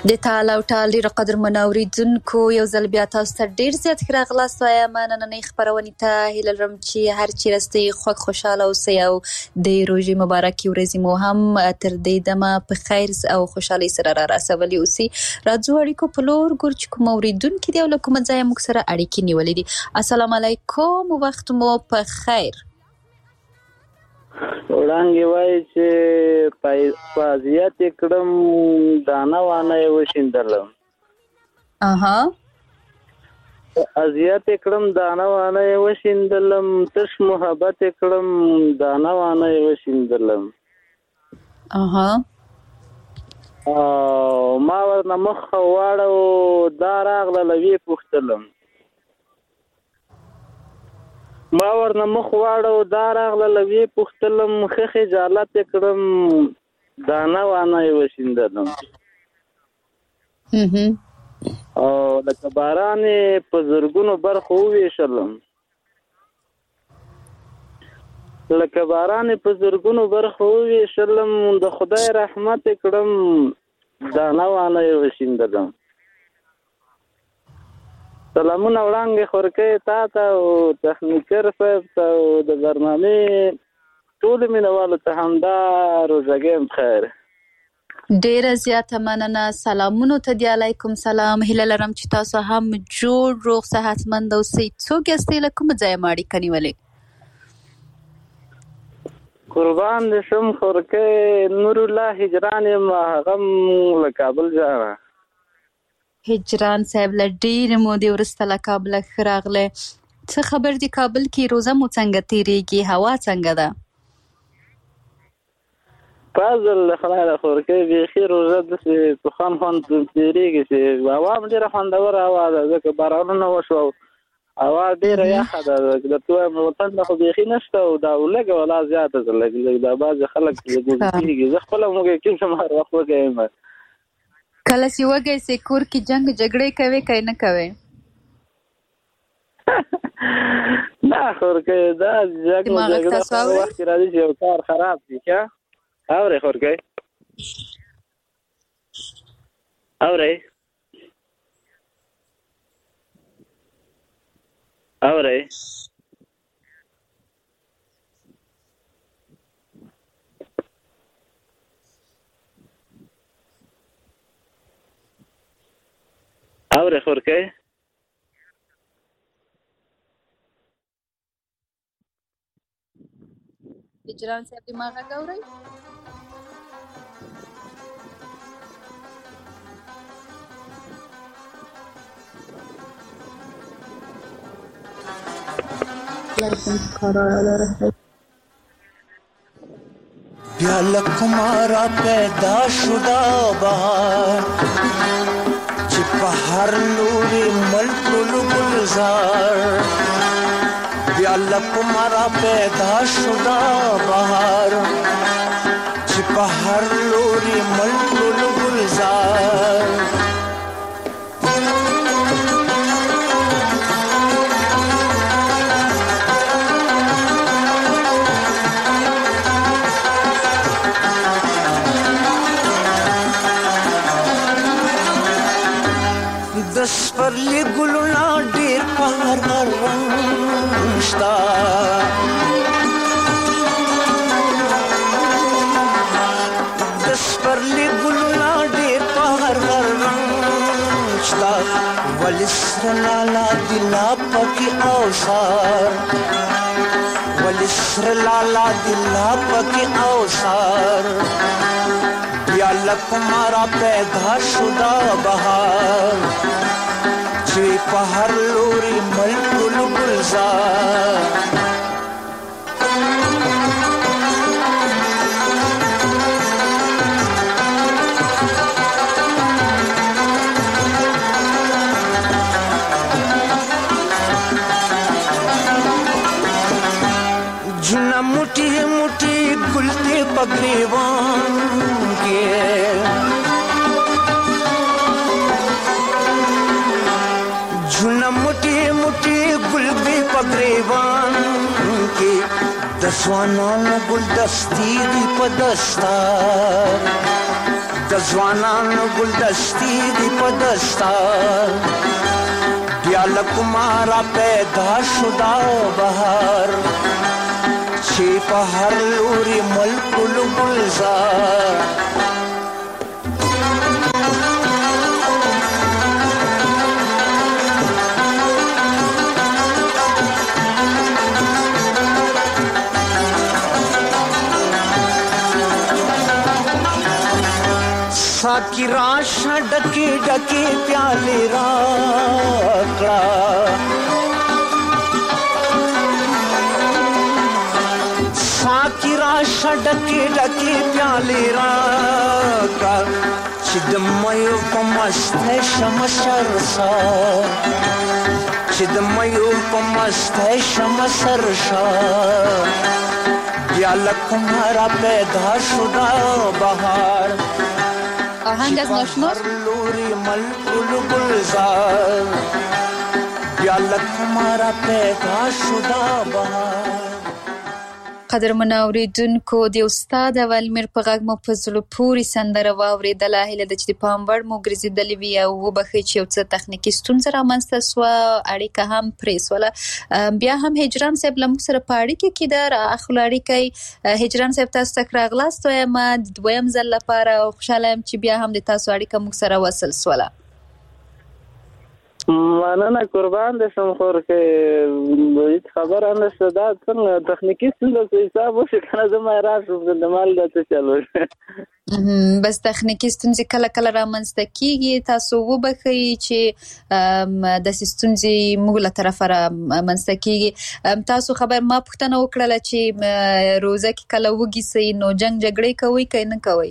د تعالی او تعالی را قدر منوریدونکو یو ځل بیا تاسو ته ډیر زیات ښه راغلاست وایم. نننۍ خپرونې ته هیله لرم چې هر چیرې استئ خوږ خوشحاله اوسئ او د روژې مبارکې ورځې مو هم تر دې دمه په خیر او خوشحالۍ سره را رسولي اوسي. راځو اړیکو په لور ګورو چې کوم اورېدونکي دي او له کومه ځایه موږ سره اړیکې نیولې دي. السلام علیکم، وخت مو په خیر. وړانګې وایي چې په اذیت یې کړم دانه وانه یې وشیندلم. اها اذیت یې کړم دانه وانه یې وشیندلم، تش محبت یې کړم دانه وانه یې وشیندلم. اها ما ورنه مخ واړو دا راغله لوی پوښتلم ما ورنه مخ واړو دا راغله لوی پوښتلم ښه خجالت یې کړم دانه وانه یې وشیندلم. او لکه باران یې په زرګونو برخو وویشلم لکه باران یې په زرګونو برخو وویشلم د خدای رحمت یې کړم دانه وانه یې وشیندلم. سلامونه وړانګې خورکۍ تا ته او تخنیکر صاحب ته او د برنامې ټولو مینهوالو ته همدا روژګۍ بخیر. ډیره زیاته مننه. سلامونو ته دی علیکم سلام. هیله لرم چې تاسو هم جوړ روغ صحتمند اوسئ. څوک یاستئ له کومه ځایه مو اړیکه نیولې؟ قربان دې شم خورکۍ نور الله هجران یم هغه هم له کابل جانه. هجران صاحب له ډېرې مودې وروسته له کابله ښه راغلی. څه خبر دی کابل کې روژه مو څنګه تېرېږي؟ هوا څنګه ده؟ فضل له خدای له خورکۍ بیخي روژه داسې په خوند خوند تېرېږي چې هوا هم ډېره خوندوره هوا ده ځکه بارانونه وشو او هوا ډېره یخه ده. درته وایم وطن خو بیخي نشته او دا لږه ولا زیاته ده لږ لږ دا بعضې خلک کېږي. زه خپله موږی کېږم هر وخت وږی یم. کله چې وږی سې کور کې جنګ جګړې کوې که نه کوې؟ نه خورکۍ دا جګړه جګړه په وخت کې راځي چې یو کار خراب شي. ښه اورې خورکۍ اورې اورې اورې خورکۍ هجران صاحب دې ما غږ اورئ؟ بیا لکمارا پیدا شدا بہار چې په هر لوري ملکل گلزار. بیا لکمارا پیدا شدا بہار چې په هر لوري ملکل گلزار. دس پرلی گلونا ډیر پهر رنشتا دس پرلی گلونا ډیر پهر رنشتا ولسر لالا دلا پکی اوسار ولسر لالا دلا پکی اوسار. یا لکمارا پیدا شدا بہار چې په هر لوري ملکل گلزار. جنا موٹی موٹی گلتے پگریوان جھنا موٹی موٹی گل بھی پگریوان کے دسوانان گل دستی دی پدستار. د ځوانانو ګلدستي دی په دستار بیا له کومه پیدا شو دا بهار چې په هر لوري ملک ګلزار साकी Rasha decay decay प्याले राकड़ा साकी राशा डके डके प्याले राकड़ा चिदमयो पमस्ते शमसर सा चिदमयो पमस्ते शमसर सा या लकुमारा पैदा शुदा बहार آهنگ از ناشناس لوری مل گلزار یا لکمارا پیدا شدا بهار قدرمن اوریدونکو د استاد والمیر په غږ مو په زړه پورې سندره واورېدله. هیله ده چې د پام وړ مو ګرځېدلې وي او وبښئ چې یو څه تخنیکي ستونزه رامنځته سوه، اړیکه هم پرې سوله. بیا هم هجران صاحب له موږ سره په اړیکه کې ده، رااخلو اړیکه یې. هجران صاحب تاسو ته راغلاست وایم د دویم ځل لپاره، خوشحاله یم چې بیا هم د تاسو اړیکه موږ سره وصل سوله. مننه قربان دې شم. خو که هیڅ خبره نشته دا څنګه تخنیکي ستونزه حساب وشي کنه زما راشم د مال د څه چلو بس تخنیکي ستونزې کله کله رامنځته کیږي، تاسو وبښئ چې د ستونزې موږ له طرفه رامنځته کیږي. تاسو خبر ما پوښتنه وکړله چې روزه کې کله وږي سئ نو جنګ جګړې کوئ که نه کوئ؟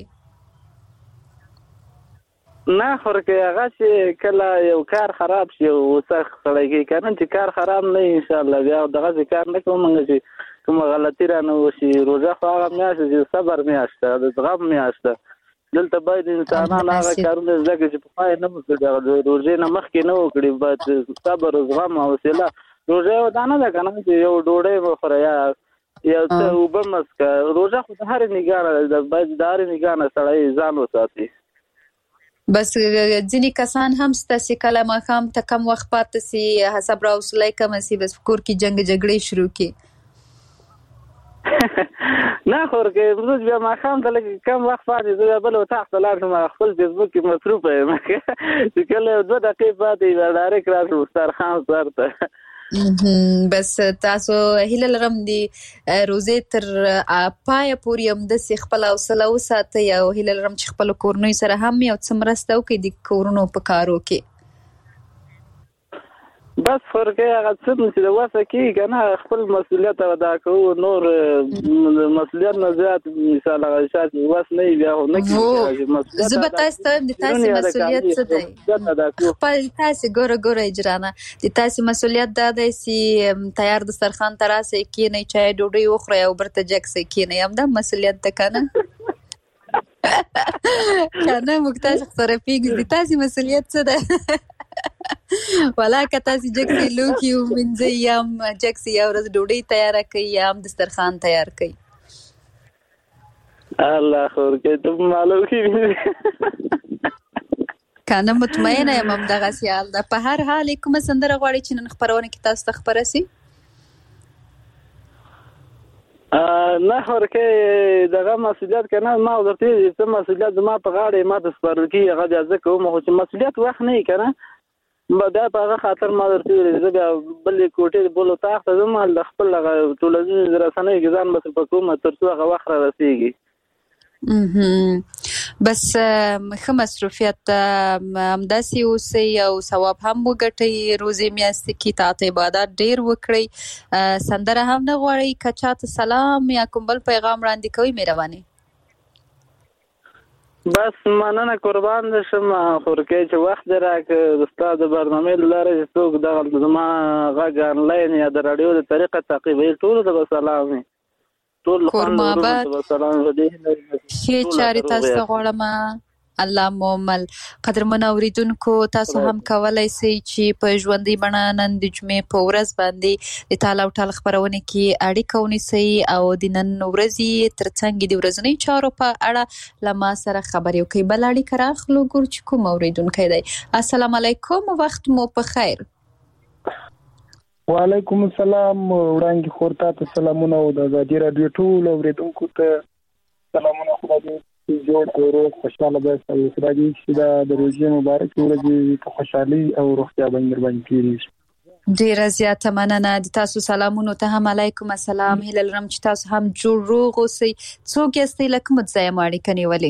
نه خو که هغه چې کله یو کار خراب شي او سخت سړی کوي کنه چې کار خراب نه وي انشاءالله بیا دغسې کار نه کوو موږ چې کومه غلطي رانه وشي. روژه خو هغه میاشت چې صبر میاشت ده، د زغم میاشت ده. دلته باید انسانان هغه کارونه زده کړي چې پخوا یې نه وکړي، د روژې نه مخکې نه وکړي. باید صبر او زغم او حوصله. روژه یو دا نه ده که نه چې یو ډوډۍ وخوره یا یو څه اوبه مسکه. روژه خو د هرې نګاه نه باید د هرې نګاه نه سړی ځان وساتي. بس ځینې کسان هم سته چې کله ماښام ته کم وخت پاتې سي، صبر او حوصله یې کمه سي، بس په کور کې جنګ جګړې شروع کړي. نه خو که امروز بیا ماښام ته لږ کم وخت پاتې زه بیا بل اتاق ته لاړ شم خپل فیسبوک کې مصروفه یم چې کله یو دوه دقیقې پاتې بیا ډایرکټ راشم سترخان سر ته. بس تاسو هیله لرم د روزې تر پایه پورې همداسې خپله حوصله وساتئ او هیله لرم چې خپلو کورنیو سره هم یو څه مرسته وکړئ د کورونو په کارو کې. بس فرقه هغه څه چې د وسه کېږي که نه خپل مسؤلیت ادا کوو، نور مسؤلیت نه زیات مثال هغه شاید وس نه وي بیا خو نه کېږي. زه به تاسو ته وایم د تاسې مسؤلیت څه دی. خپل تاسې ګوره ګوره اجرانه د تاسې مسؤلیت دا دی چې تیار دسترخوان ته راسئ، کښېنئ، چای ډوډۍ وخورئ او بیرته جګ سئ کښېنئ. همدا مسؤلیت ده که نه؟ که نه موږ تاسې سره پوهېږو د تاسې مسؤلیت څه ده. والا که تاسې جګ سئ لوښي ومینځئ یا هم جګ سئ یا ورځ ډوډۍ تیاره کوئ یا هم دسترخوان تیار کوئ. الله خور کوي ته په مالو کې که نه مطمئنه یم همدغسې حال ده. په هر حال کومه سندره غواړئ چې نن خپرونه کې تاسو ته خپره سي؟ نه خورکې دغه مسؤلیت که نه ما درته ویلي څه مسؤلیت زما په غاړه ما ته سپارل کېږي هغه بیا زه کوم، خو چې مسؤلیت وخت نه وي که نه بیا په هغه خاطر ما درته ویلي زه بیا بلې کوټې بل اتاق ته ځم د خپل هغه ټولنیزو رسنیو کې ځان مصرفه کوم تر څو هغه وخت را رسېږي. بس ښه مصروفیت همداسې اوسئ او ثواب هم وګټئ. روزې میاشتې کې طاعت عبادت ډېر وکړئ. سندره هم نه غواړئ که چاته سلام یا کوم بل پیغام وړاندې کوئ مهرباني؟ بس مننه قربان دې شم خورکۍ چې وخت دې راکړ ستا د برنامې له لارې چې څوک دغه زما غږ انلاین یا د راډیو د طریقه تعقیبوي ټولو ته به سلام وي. ټول کور محبت ښې چارې تاسو ته غواړم. الله مومل. قدرمن اوریدونکو تاسو هم کولای شئ چې په ژوندۍ بڼه نن د جمعې په ورځ باندې د تال او ټال خبرونه کې اړیکه ونیسئ او د نن ورځې ترڅنګ د ورځنۍ چارو په اړه له ما سره خبرې وکړئ. بل اړیکه راخلو ګور چې کوم اوریدونکی دی. السلام علیکم، وخت مو په خیر. وعلیکم السلام. وړاندې خورتا ته سلامونه او د ازادي رادیو ټول اوریدونکو ته سلامونه. خدای جوړ او روغ خوشاله به اوسئ. خدای دې چې دا د روزي مبارک ورځ په خوشحالي او روغتیا باندې باندې کیږي. ډیره زیاته مننه. د تاسو سلامونو ته هم علیکم السلام. هیله لرم چې تاسو هم جوړ روغ اوسئ. څوک یاستئ، له کوم ځایه مو اړیکه نیولې؟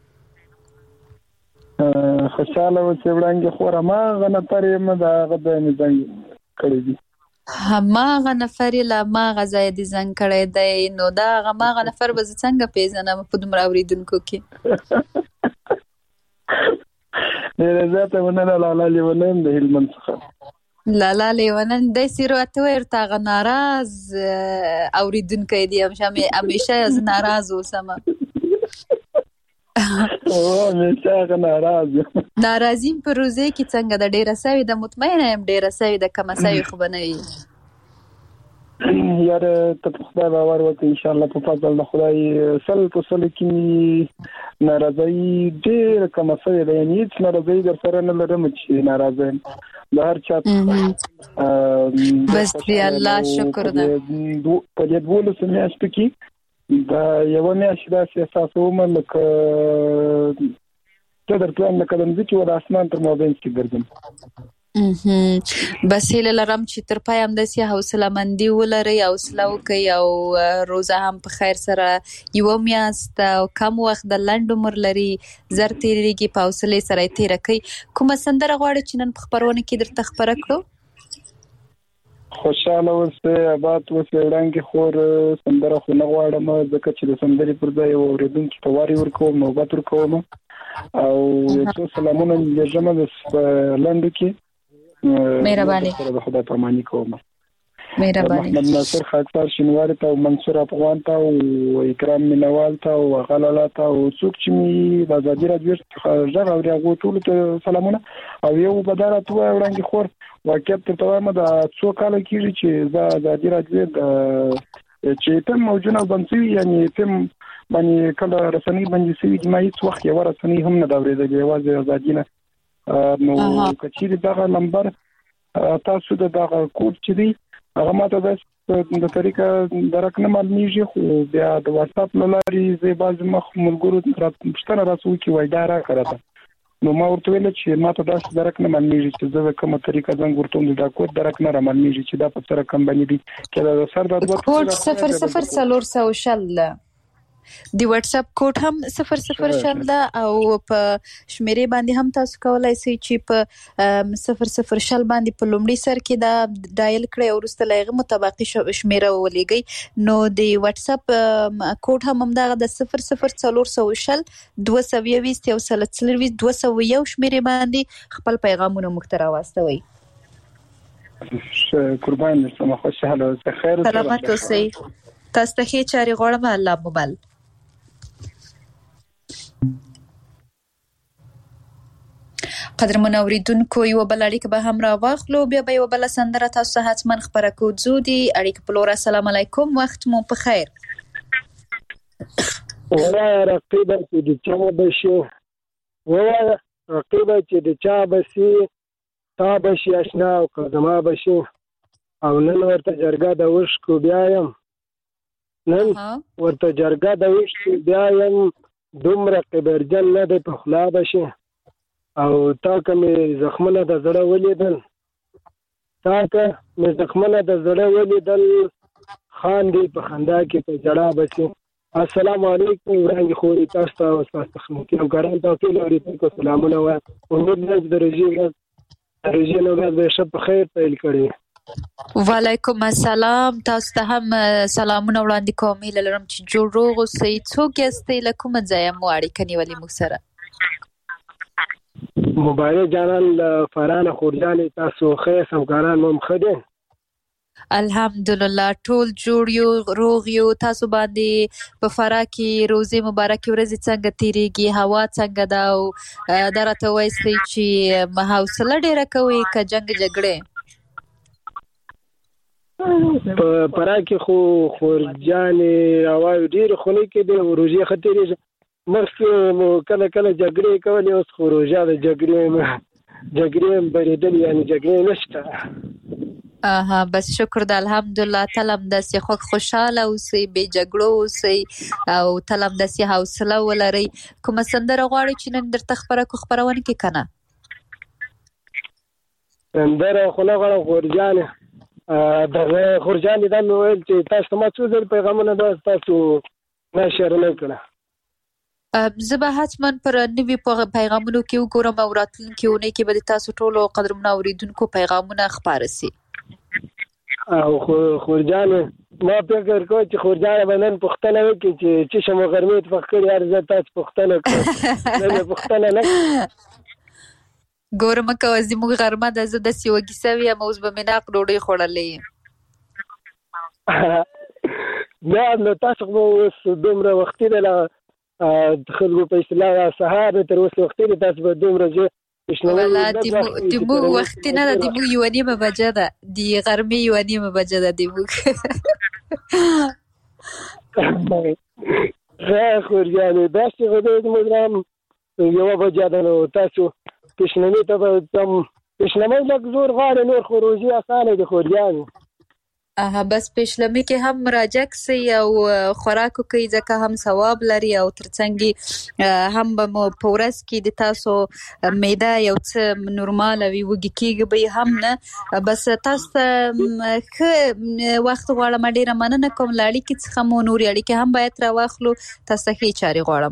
خوشاله اوسئ. وړاندې خور ما غنپر یم دا غد مې زنګ کړی دی. هماغه نفر له ماغه ځای دي زنګ کړی دی. نو دا هماغه نفر به څنګه پیژنم په دومره اوریدونکو کې؟ ډیره زیاته مننه. لالا لیونن د هلمند څخه. لالا لیونن د سیرو اتویر تاغه ناراض اوریدونکو دی. همیشه از ناراض اوسم. او همیشه ناراض. ناراضیم په روزه کې څنګه د ډیره سوي د مطمئنه يم ډیره سوي د کم سوي خو بنوي. یار ته په خدای باور وکړه. ان شاء الله په فضل د خدای سل په سل کې ناراضي ډیر کم سوي د یعنی هیڅ ناراضي در سره نه لرم چې ناراضه د هر چا. بس دی الله شکر ده. په دې ډول سمیاشت کې دا یو میاشت داسې احساسوم لکه ته در پلان لکه د مځکې ور اسمان تر مابین کې ګرځم. بس هیله لرم چې تر پای هم داسې حوصله مندي ولرئ، حوصله وکئ او روزه هم په خیر سره. یو میاشت او کم وخت د لنډ عمر لري، زر تیریږي، په حوصله سره یې تیره کړئ. کومه سندره غواړئ چې نن په خپرونه کې درته خپره کړو؟ خوشاله اوسئ، آباد اوسئ. وړاندې خور سندره خو نه غواړم ځکه چې د سندرې پر ځای اوریدونکي ته واري ورکوم، نوبت ورکوم او یو څو سلامونه لېږم د لنډو کې. مهرباني. د خدای پاماني کوم. مهرباني. محمد ناصر خاکسار شینواری ته او منصور افغان ته او اکرام مینوال ته او غلاله ته او څوک چې می د ازادي رادیو څخه او هغه ټول ته سلامونه. او یو بداره تو وړاندې خور واقعیت ته وایم دا څو کال کېږي چې د ازادي رادیو د چې تم موجونه بنسوي یعنی تم باندې کله رسنۍ باندې سوي چې ما هیڅ وخت یو رسنۍ هم نه دا ورېدلې یوازې ازادي نه. نو کچې دغه نمبر تاسو د دغه کوډ چې دی هغه ماته د طریقه درک نه معلومیږي، خو بیا د واتس اپ لارې زه باز مخ ملګرو پښتنه راسو کې وای دا را کړه. نو ما ورته ویل چې ماته دا درک نه معلومیږي چې زه کومه طریقه څنګه ورته د دا کوډ درک نه معلومیږي چې دا په سره کمپنی دی کله د سر د کوډ صفر صفر صفر صفر شل دی واتس اپ کوډ هم صفر صفر شل ده او په شمیرې باندې هم تاسو کولای شئ چې په صفر صفر شل باندې په لومړي سر کې دا ډایل کړئ او وروسته له هغه مطابقي شمیره ولېږئ. نو د واتس اپ کوډ هم همدغه د صفر صفر صفر صفر شل دوه سوه یوویشت یو سل څلرویشت دوه سوه یو شمیرې باندې خپل پیغامونه موږ ته راواستوئ. قربان اوسم. خوشاله اوسئ. خیر اوسئ. سلامت اوسئ. تاسو ته ښې چارې غواړم. الله مو بل. قدرمن اوریدونکو یو بل اړیکه به هم راواخلو، بیا به یو بل سندره تاسو حتمن خبره کو. زو دی اړیکه په لور. السلام علیکم، وخت مو په خیر. وای رقیبه چې د چا بشي وای رقیبه چې د چا بشي تا بشي آشنا او قدمه بشي او نن ورته جرګه د وشکو بیا يم نن ورته جرګه د وشکو بیا يم دومره قبرجن نه د په خلا بشي او تا کومه زخمنه د زړه ولیدل تا ته مې زخمنه د زړه ولیدل خان دی په خندا کې په جړه بشي. السلام علیکم وړاندې خوري تاسو ته او تاسو خدمت ګران ته ټول اوریدونکو سلامونه وایم. امید لرم د رژیم د رژیم نو د شپ خیر پیل کړی. وعلیکم السلام. تاسو ته هم سلامونه وړاندې کوم. هیله لرم چې جوړ روغ اوسئ. څوک یاستئ، له کومه ځایه مو اړیکه نیولې موږ سره؟ مبارک جانان فرانه خورجانې تاسو خیر سمګاران مو مخدي. الحمدلله ټول جوړ یو روغ یو. تاسو باندې په فراه کې روزي مبارکي ورځې څنګه تیریږي؟ هوا څنګه ده؟ او دا راته وایستئ چې حوصله ډیره کوئ که جنګ جګړې؟ په فراه کې خو خورجانې هواوې ډېرې خولې کې دي، روژې ښه تېرېږي. مخکې مو کله کله جګړې کولې، اوس خو روژه د جګړې جګړې هم بریدلې، یعنې جګړې نشته. اها بس شکر ده الحمدلله. تل همداسې خوږ خوشحاله اوسئ، بې جګړو اوسئ او تل همداسې حوصله ولرئ. کومه سندره غواړئ چې نن درته خپره کړو خپرونه کې که نه؟ سندره خو نه غواړم، خورجانې دغه خورجانې دا مې ویل چې تاسو ته ما څو ځل پیغامونه دا تاسو نشر نه کړه. زه به حتما پر نوي پیغامونو کې وګورم او راتلونکې اونۍ کې به د تاسو ټولو قدرمنو اورېدونکو پیغامونه خپاره سي. او خورجانې ما فکر کوم چې خورجانې به نن پوښتنه وکړي چې څه شی مو غرمې اتفاق کړي. یار زه تاسو پوښتنه کوم، نن یې پوښتنه نه ګوره مه کوه، زموږ غرمه ده، زه داسې وږې سوې یم، اوس به مې ناق ډوډۍ خوړلې. نه نو تاسو خو اوس دومره وختي دی د خلکو په اصطلاح سهار تر اوسه وختي دی، تاسو به دومره ژر والله د موږ وختي نه ده، د موږ یوه نیمه بجه ده، د غرمې یوه نیمه بجه ده د موږ. ښه خورجانې داسې خو دی زموږ هم یوه بجه ده، نو تاسو پیشنمې ته به کم پیشنمې لږ زور غواړي، نور خو روژې اسانه دي خورجانې. اها بس پیشلمې کې هم مراجعه کړئ او خوراک وکړئ، ځکه هم ثواب لري او ترڅنګ هم به مو په ورځ کې د تاسو معده یو څه نورماله وي، وږي کېږي به هم نه. بس تاسو ته ښه وخت غواړم، ډېره مننه کوم له اړیکې څخه مو. نورې اړیکې هم باید راواخلو، تاسو ته ښې چارې غواړم.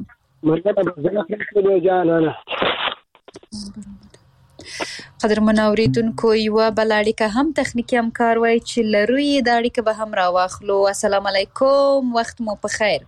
قدرمن اوریدونکو یوه بل اړیکه هم تخنیکي همکار وای چې لرو یې دا اړیکه به هم راواخلو. السلام علیکم، وخت مو په خیر.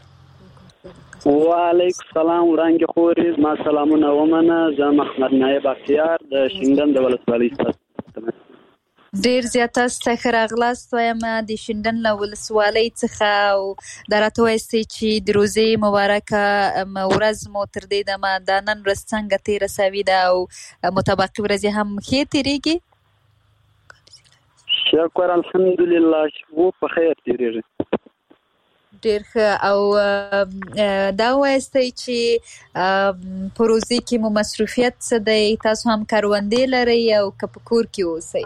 وعلیکم السلام وړانګې خورې، ما سلامونه ومنه. زه محمد نایب اختیار د شینډن د ولسوالۍ څخه ډیر زیات ستاسو ښه راغلاست وایم د شینډن له ولسوالۍ څخه. او دا راته وایستئ چې د روژې مبارکه ورځ مو تر دې دمه دا نن ورځ څنګه تېره سوې ده او متبقي ورځې هم ښې تېرېږي؟ شکر الحمدلله و په خیر تېرېږي. ډیر ښه. او دا وایستئ چې په روژې کې مو مصروفیت څه دی؟ تاسو هم کروندې لرئ او که په کور کې اوسئ؟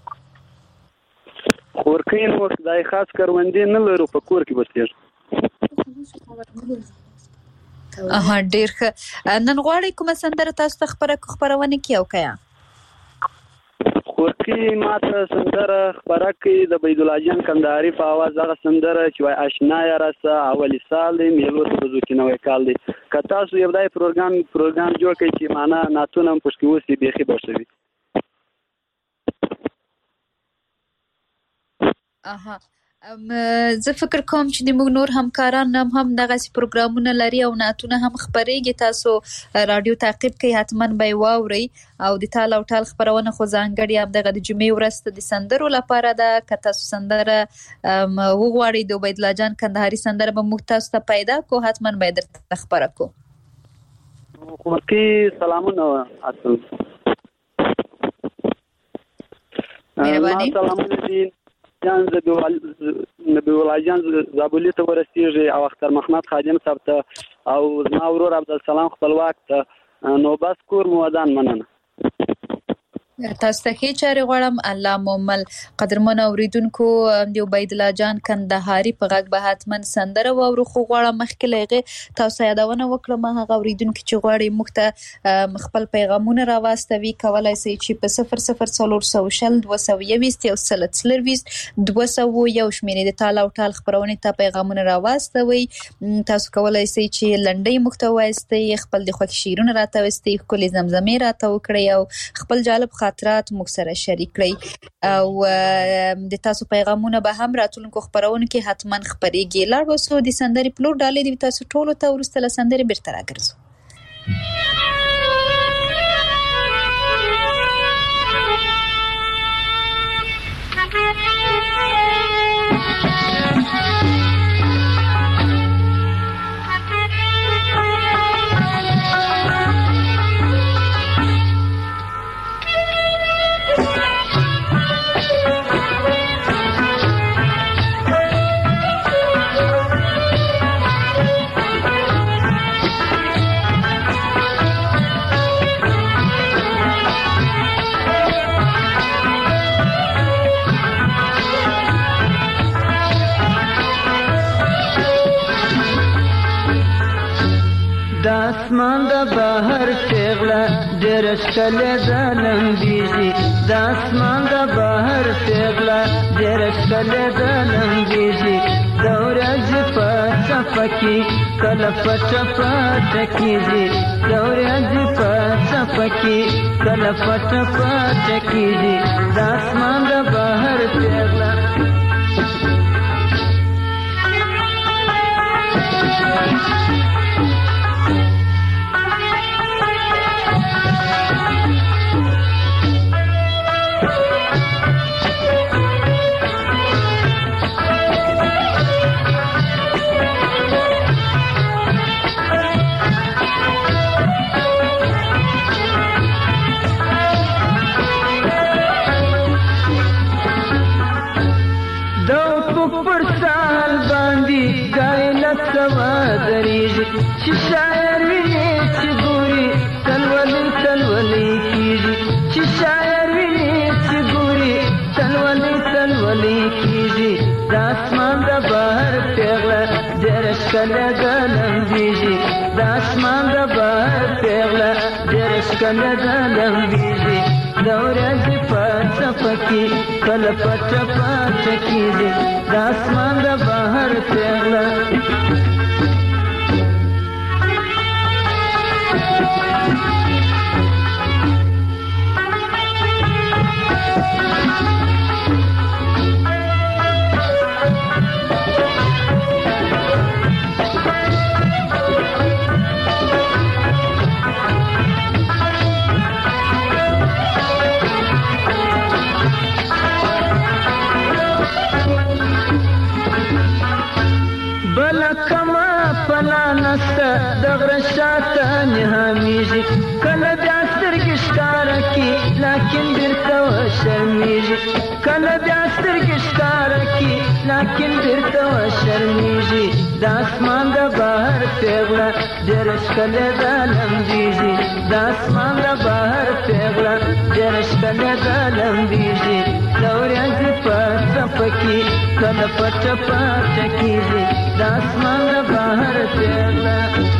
خورکۍ نو خدای خاص کروندې نه لرو، په کور کې بسېږو. اها ډیر ښه. نن غواړئ کومه سندره تاسو ته خپره کړو خپرونه کې او که یا؟ خورکۍ ما ته سندره خپره کړي د بيدالله جان کندهاري په اواز، هغه سندره چې وایي اشنا یاره څه اولي سال دی میلو ته بزو کې نوی کال دی. که تاسو یو دای پروګرام پروګرام جوړ کړئ چې معنا نعتونه هم پشکې اوسي، بیخي به ښه وي. اها زه فکر کوم چې د موږ نور همکاران هم هم دغسې پروګرامونه لري او نعتونه هم خپرېږي. تاسو راډیو تعقیب کوئ، حتما به یې واورئ. او د تال او ټال خپرونه خو ځانګړې همدغه د جمعې ورځ ته د سندرو لپاره ده. که تاسو سندره وغواړئ د عبیدالله جان کندهاري سندره به موږ تاسو ته پیدا کړو، حتما به یې درته خپره کړو. خورکۍ سلامونه اصل مهرباني. سلامونه دي جان نبی الله جان زابلي ته ورسېږي او اختر محمد خادم صاحب ته او زما ورور عبدالسلام خپلواک ته. نو بس کور مو ودان مننه. تاسو ته ښې چارې غواړم. الله مومل. قدرمنو اورېدونکو د عبیدالله جان کندهاري په غږ به حتما سندره واورو، خو غواړم مخکې له هغې تاسو یادونه وکړم هغه اورېدونکي چې غواړي موږ ته خپل پیغامونه راواستوي، کولی شئ چې په صفر صفر څلور سوه شل دوه سوه یویشت یو سل څلرویشت دوه سوه یو شمېرې د تال او ټال خپرونې ته پیغامونه راواستوئ. تاسو کولی شئ چې لنډۍ موږ ته ووایستئ، خپل د خوښې شعرونه راته ووایستئ، ښکلې زمزمې راته وکړئ او خپل جالب خاطرات موږ سره شریک کړئ. او د تاسو پیغامونه به هم راتلونکو خپرونو کې حتما خپرېږي. لاړ اوسو د سندرې په لور، ډالۍ دې تاسو ټولو ته. وروسته له سندرې بېرته راګرځو. اسمان د بهر پیغله ډېر ښکلې ده لمبېږي د اسمان د بهر پیغله ډېر ښکلې ده لمبېږي د ورځې په څپه کې کله پټه پټه کېږي د ورځې په څپه کې کله پټه پټه کېږي د اسمان د بهر پیغله چې شاعر ویني چې ګوري تلولي تلولي کېږي چې شاعر ویني چې ګوري تلولي تلولي کېږي د اسمان د بهر پیغله ډېره ښکلې ده لمبېږي د اسمان د بهر پیغله ډېره ښکلې ده لمبېږي د ورځې په څپه کې کله پټه پټه کېږي د اسمان د بهر پیغله د غره شاته نهامیږي کله بیا سترګې ښکاره کړي لاکن بېرته وشرمېږي کله بیا سترګې ښکاره کړي لاکن بېرته وشرمېږي د اسمان د بهر پیغله ډېره ښکلې ده لمبېږي د اسمان د بهر پیغله ډېره ښکلې ده لمبېږي د ورځې په څپه کې کله پټه پټه کېږي د اسمان د بهر پیغله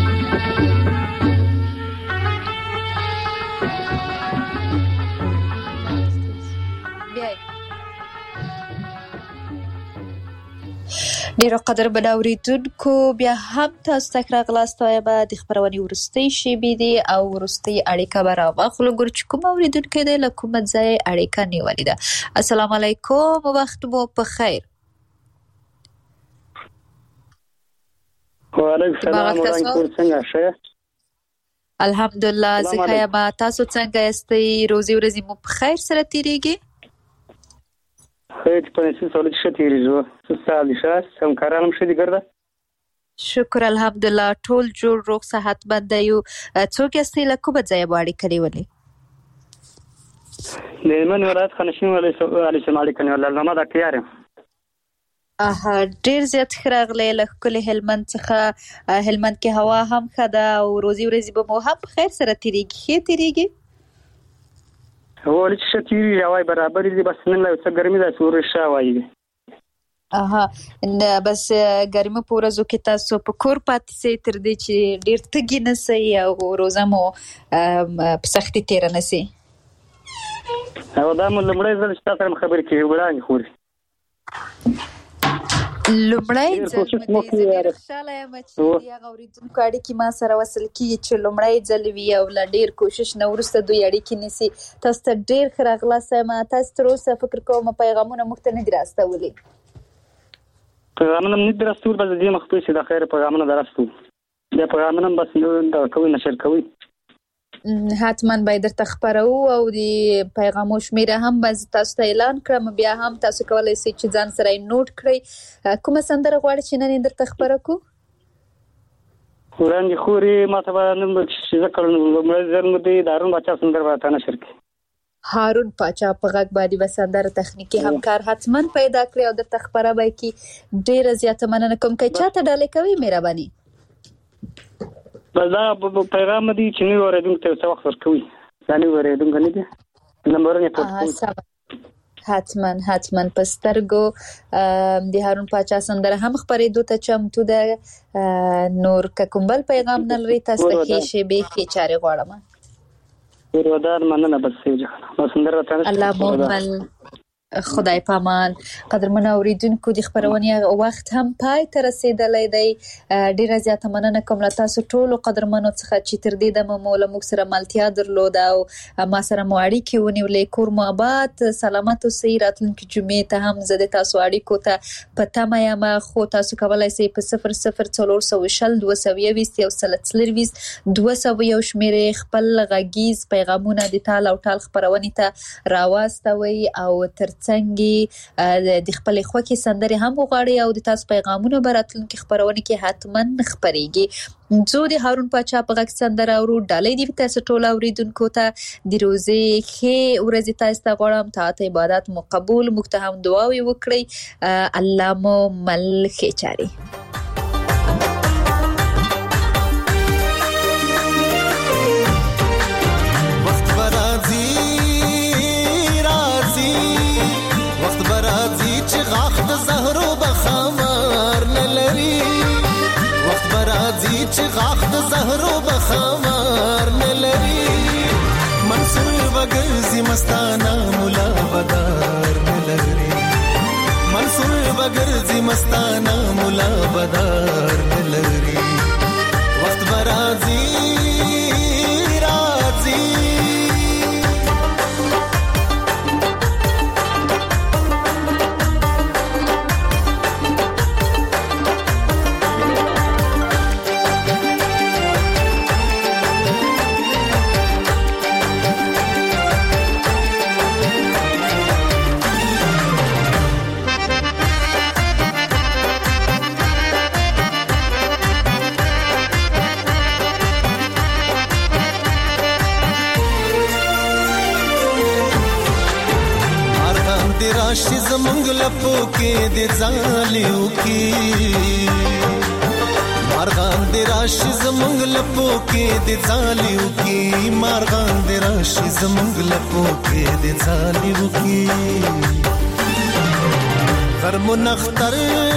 ډیرو قدرمنو اوریدونکو بیا هم تاسو ته راغلاست وایم د خبرونې وروستۍ شیبې دي او وروستۍ اړیکه به راواخلو ګورو چې کوم اوریدونکی دی له کومه ځای اړیکه نیولې ده. السلام علیکم وخت مو په خیر. وعلیکم السلام ورحمۃ څنګه شه الحمدلله زه ښه یم تاسو څنګه یاستئ روزي ورځې مو په خیر سره تیریږي؟ خیر په نسبت سره چې تیریږي څه سال شه سم کارانم شه دي ګرځه شکر الحمدلله ټول جوړ روغ صحت مند یو. څوک یاستئ له کومه ځای باندې کړیولې؟ د من ولایت خانشین علی السلام علیکم الله دا تیار اها ډیر زیات خراغله له کله هلمند څخه هلمند کې هوا هم خدا او روزي ورځي به مو هم خیر سره تیریږي خې تیریږي هو لچ تیری راوي برابر دي بس نن له څه ګرمي ده سور شاوي اها نه بس ګرمي پورا زو کې تاسو په کور پاتې سي تر دې چې ډیر تګي نه سي او روزه مو په سختي تیر نه سي او دا مو لمړی ځل چې تاسو خبرې کوي وړاندې خوري لومړی ځل مې ډېر خوشاله یم چې هغه اوریدونکو اړیکې ما سره وصل کیږي چې لومړی ځل وي او له ډېر کوشش نه وروسته دوی اړیکې نیسي. تاسو ته ډېر ښه راغلاست یم. تاسو تر اوسه فکر کوم پیغامونه موږ ته نه دي راستولي؟ پیغامونه مې نه دي راستولي بس د دې مخکې چې د خیر پیغامونه درستو د پیغامونه بس دا کوي نشر کوي حتما باید درته خبرو او د پیغامو شمیره هم باز تاسو ته اعلان کړم بیا هم تاسو کولای شئ چې ځان سره نوٹ کړئ. کومه سندره غواړئ چې نن درته خبره کو؟ وړاندې خوري ماته باندې چې ذکر لومړی ځل مو دی دارون بچا سندره راته نشر کړي هارون پاچا په غږ باندې وسندره تخنیکی همکار حتما پیدا کړی او درته خبره به کی. ډیره زیاته مننه کوم چې چاته ډالې کوي مهرباني بس دا پیغام دی چې نو اوریدونکو ته څه وخت ورکوي دا نو اوریدونکو نه دي نمبرونه پټ حتما حتما پسترګو د هارون پاچا سندره هم خبرېدو ته چمتو ده. نور کومبل پیغام نه لري تاسو ته شي به کې چاره غواړم. ورودار مننه بس بس سندره ته الله مومن خدای پامان. قدرمن اوریدونکو د خبرونې وخت هم پای ته رسیدلی دی. ډیره زیاته مننه کوم له تاسو ټولو قدرمنو څخه چې تر دې دمه مو له موږ سره ملتیا درلوده او ما سره مو اړیکې ونیولې. کور مو آباد سلامت اوسئ. راتلونکي جمعې ته هم زه د تاسو اړیکو ته په تمه یم، خو تاسو کولی سئ په صفر صفر څلور سوه شل دوه سوه یوویشت یو سل څلرویشت دوه سوه یو شمېرې خپل غږیز پیغامونه د تال او ټال خپرونې ته راواستوئ او تر څنګه د خپل خوکي سندري هم وغواړي او د تاسو پیغامونه براتلونکي خبرونه کې حتمن خبريږي. زه د هارون پاچا په غږ سندره اورو. ډالۍ دی تاسو ټول اوریدونکو ته د روزي ښه ورځ تاسو ته غواړم. ته عبادت مو قبول، موږ ته هم دعاوي وکړئ. الله مو مل ښه چاري. چې غاخ د زهرو بخمار نه لري، منصور وګرځي مستانه مولا بدار نه لري، منصور وګرځي مستانه مولا بدار نه لري. وخت برازي راځي راشي زمونږ لپو کې د ځالیو کې، مارغان د راشي زمونږ لپو کې د ځالیو کې، مارغان د راشي زمونږ لپو کې د ځالیو کې. غرمو نختر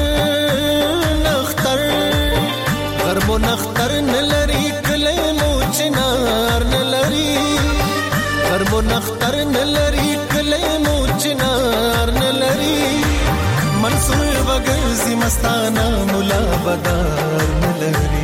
نختر غرمو نختر نلري کلی مو چنار نلري، غرمو نختر نلري کلی مو چنار نلري، منصور وګرځي مستانه مولا بدار نلري.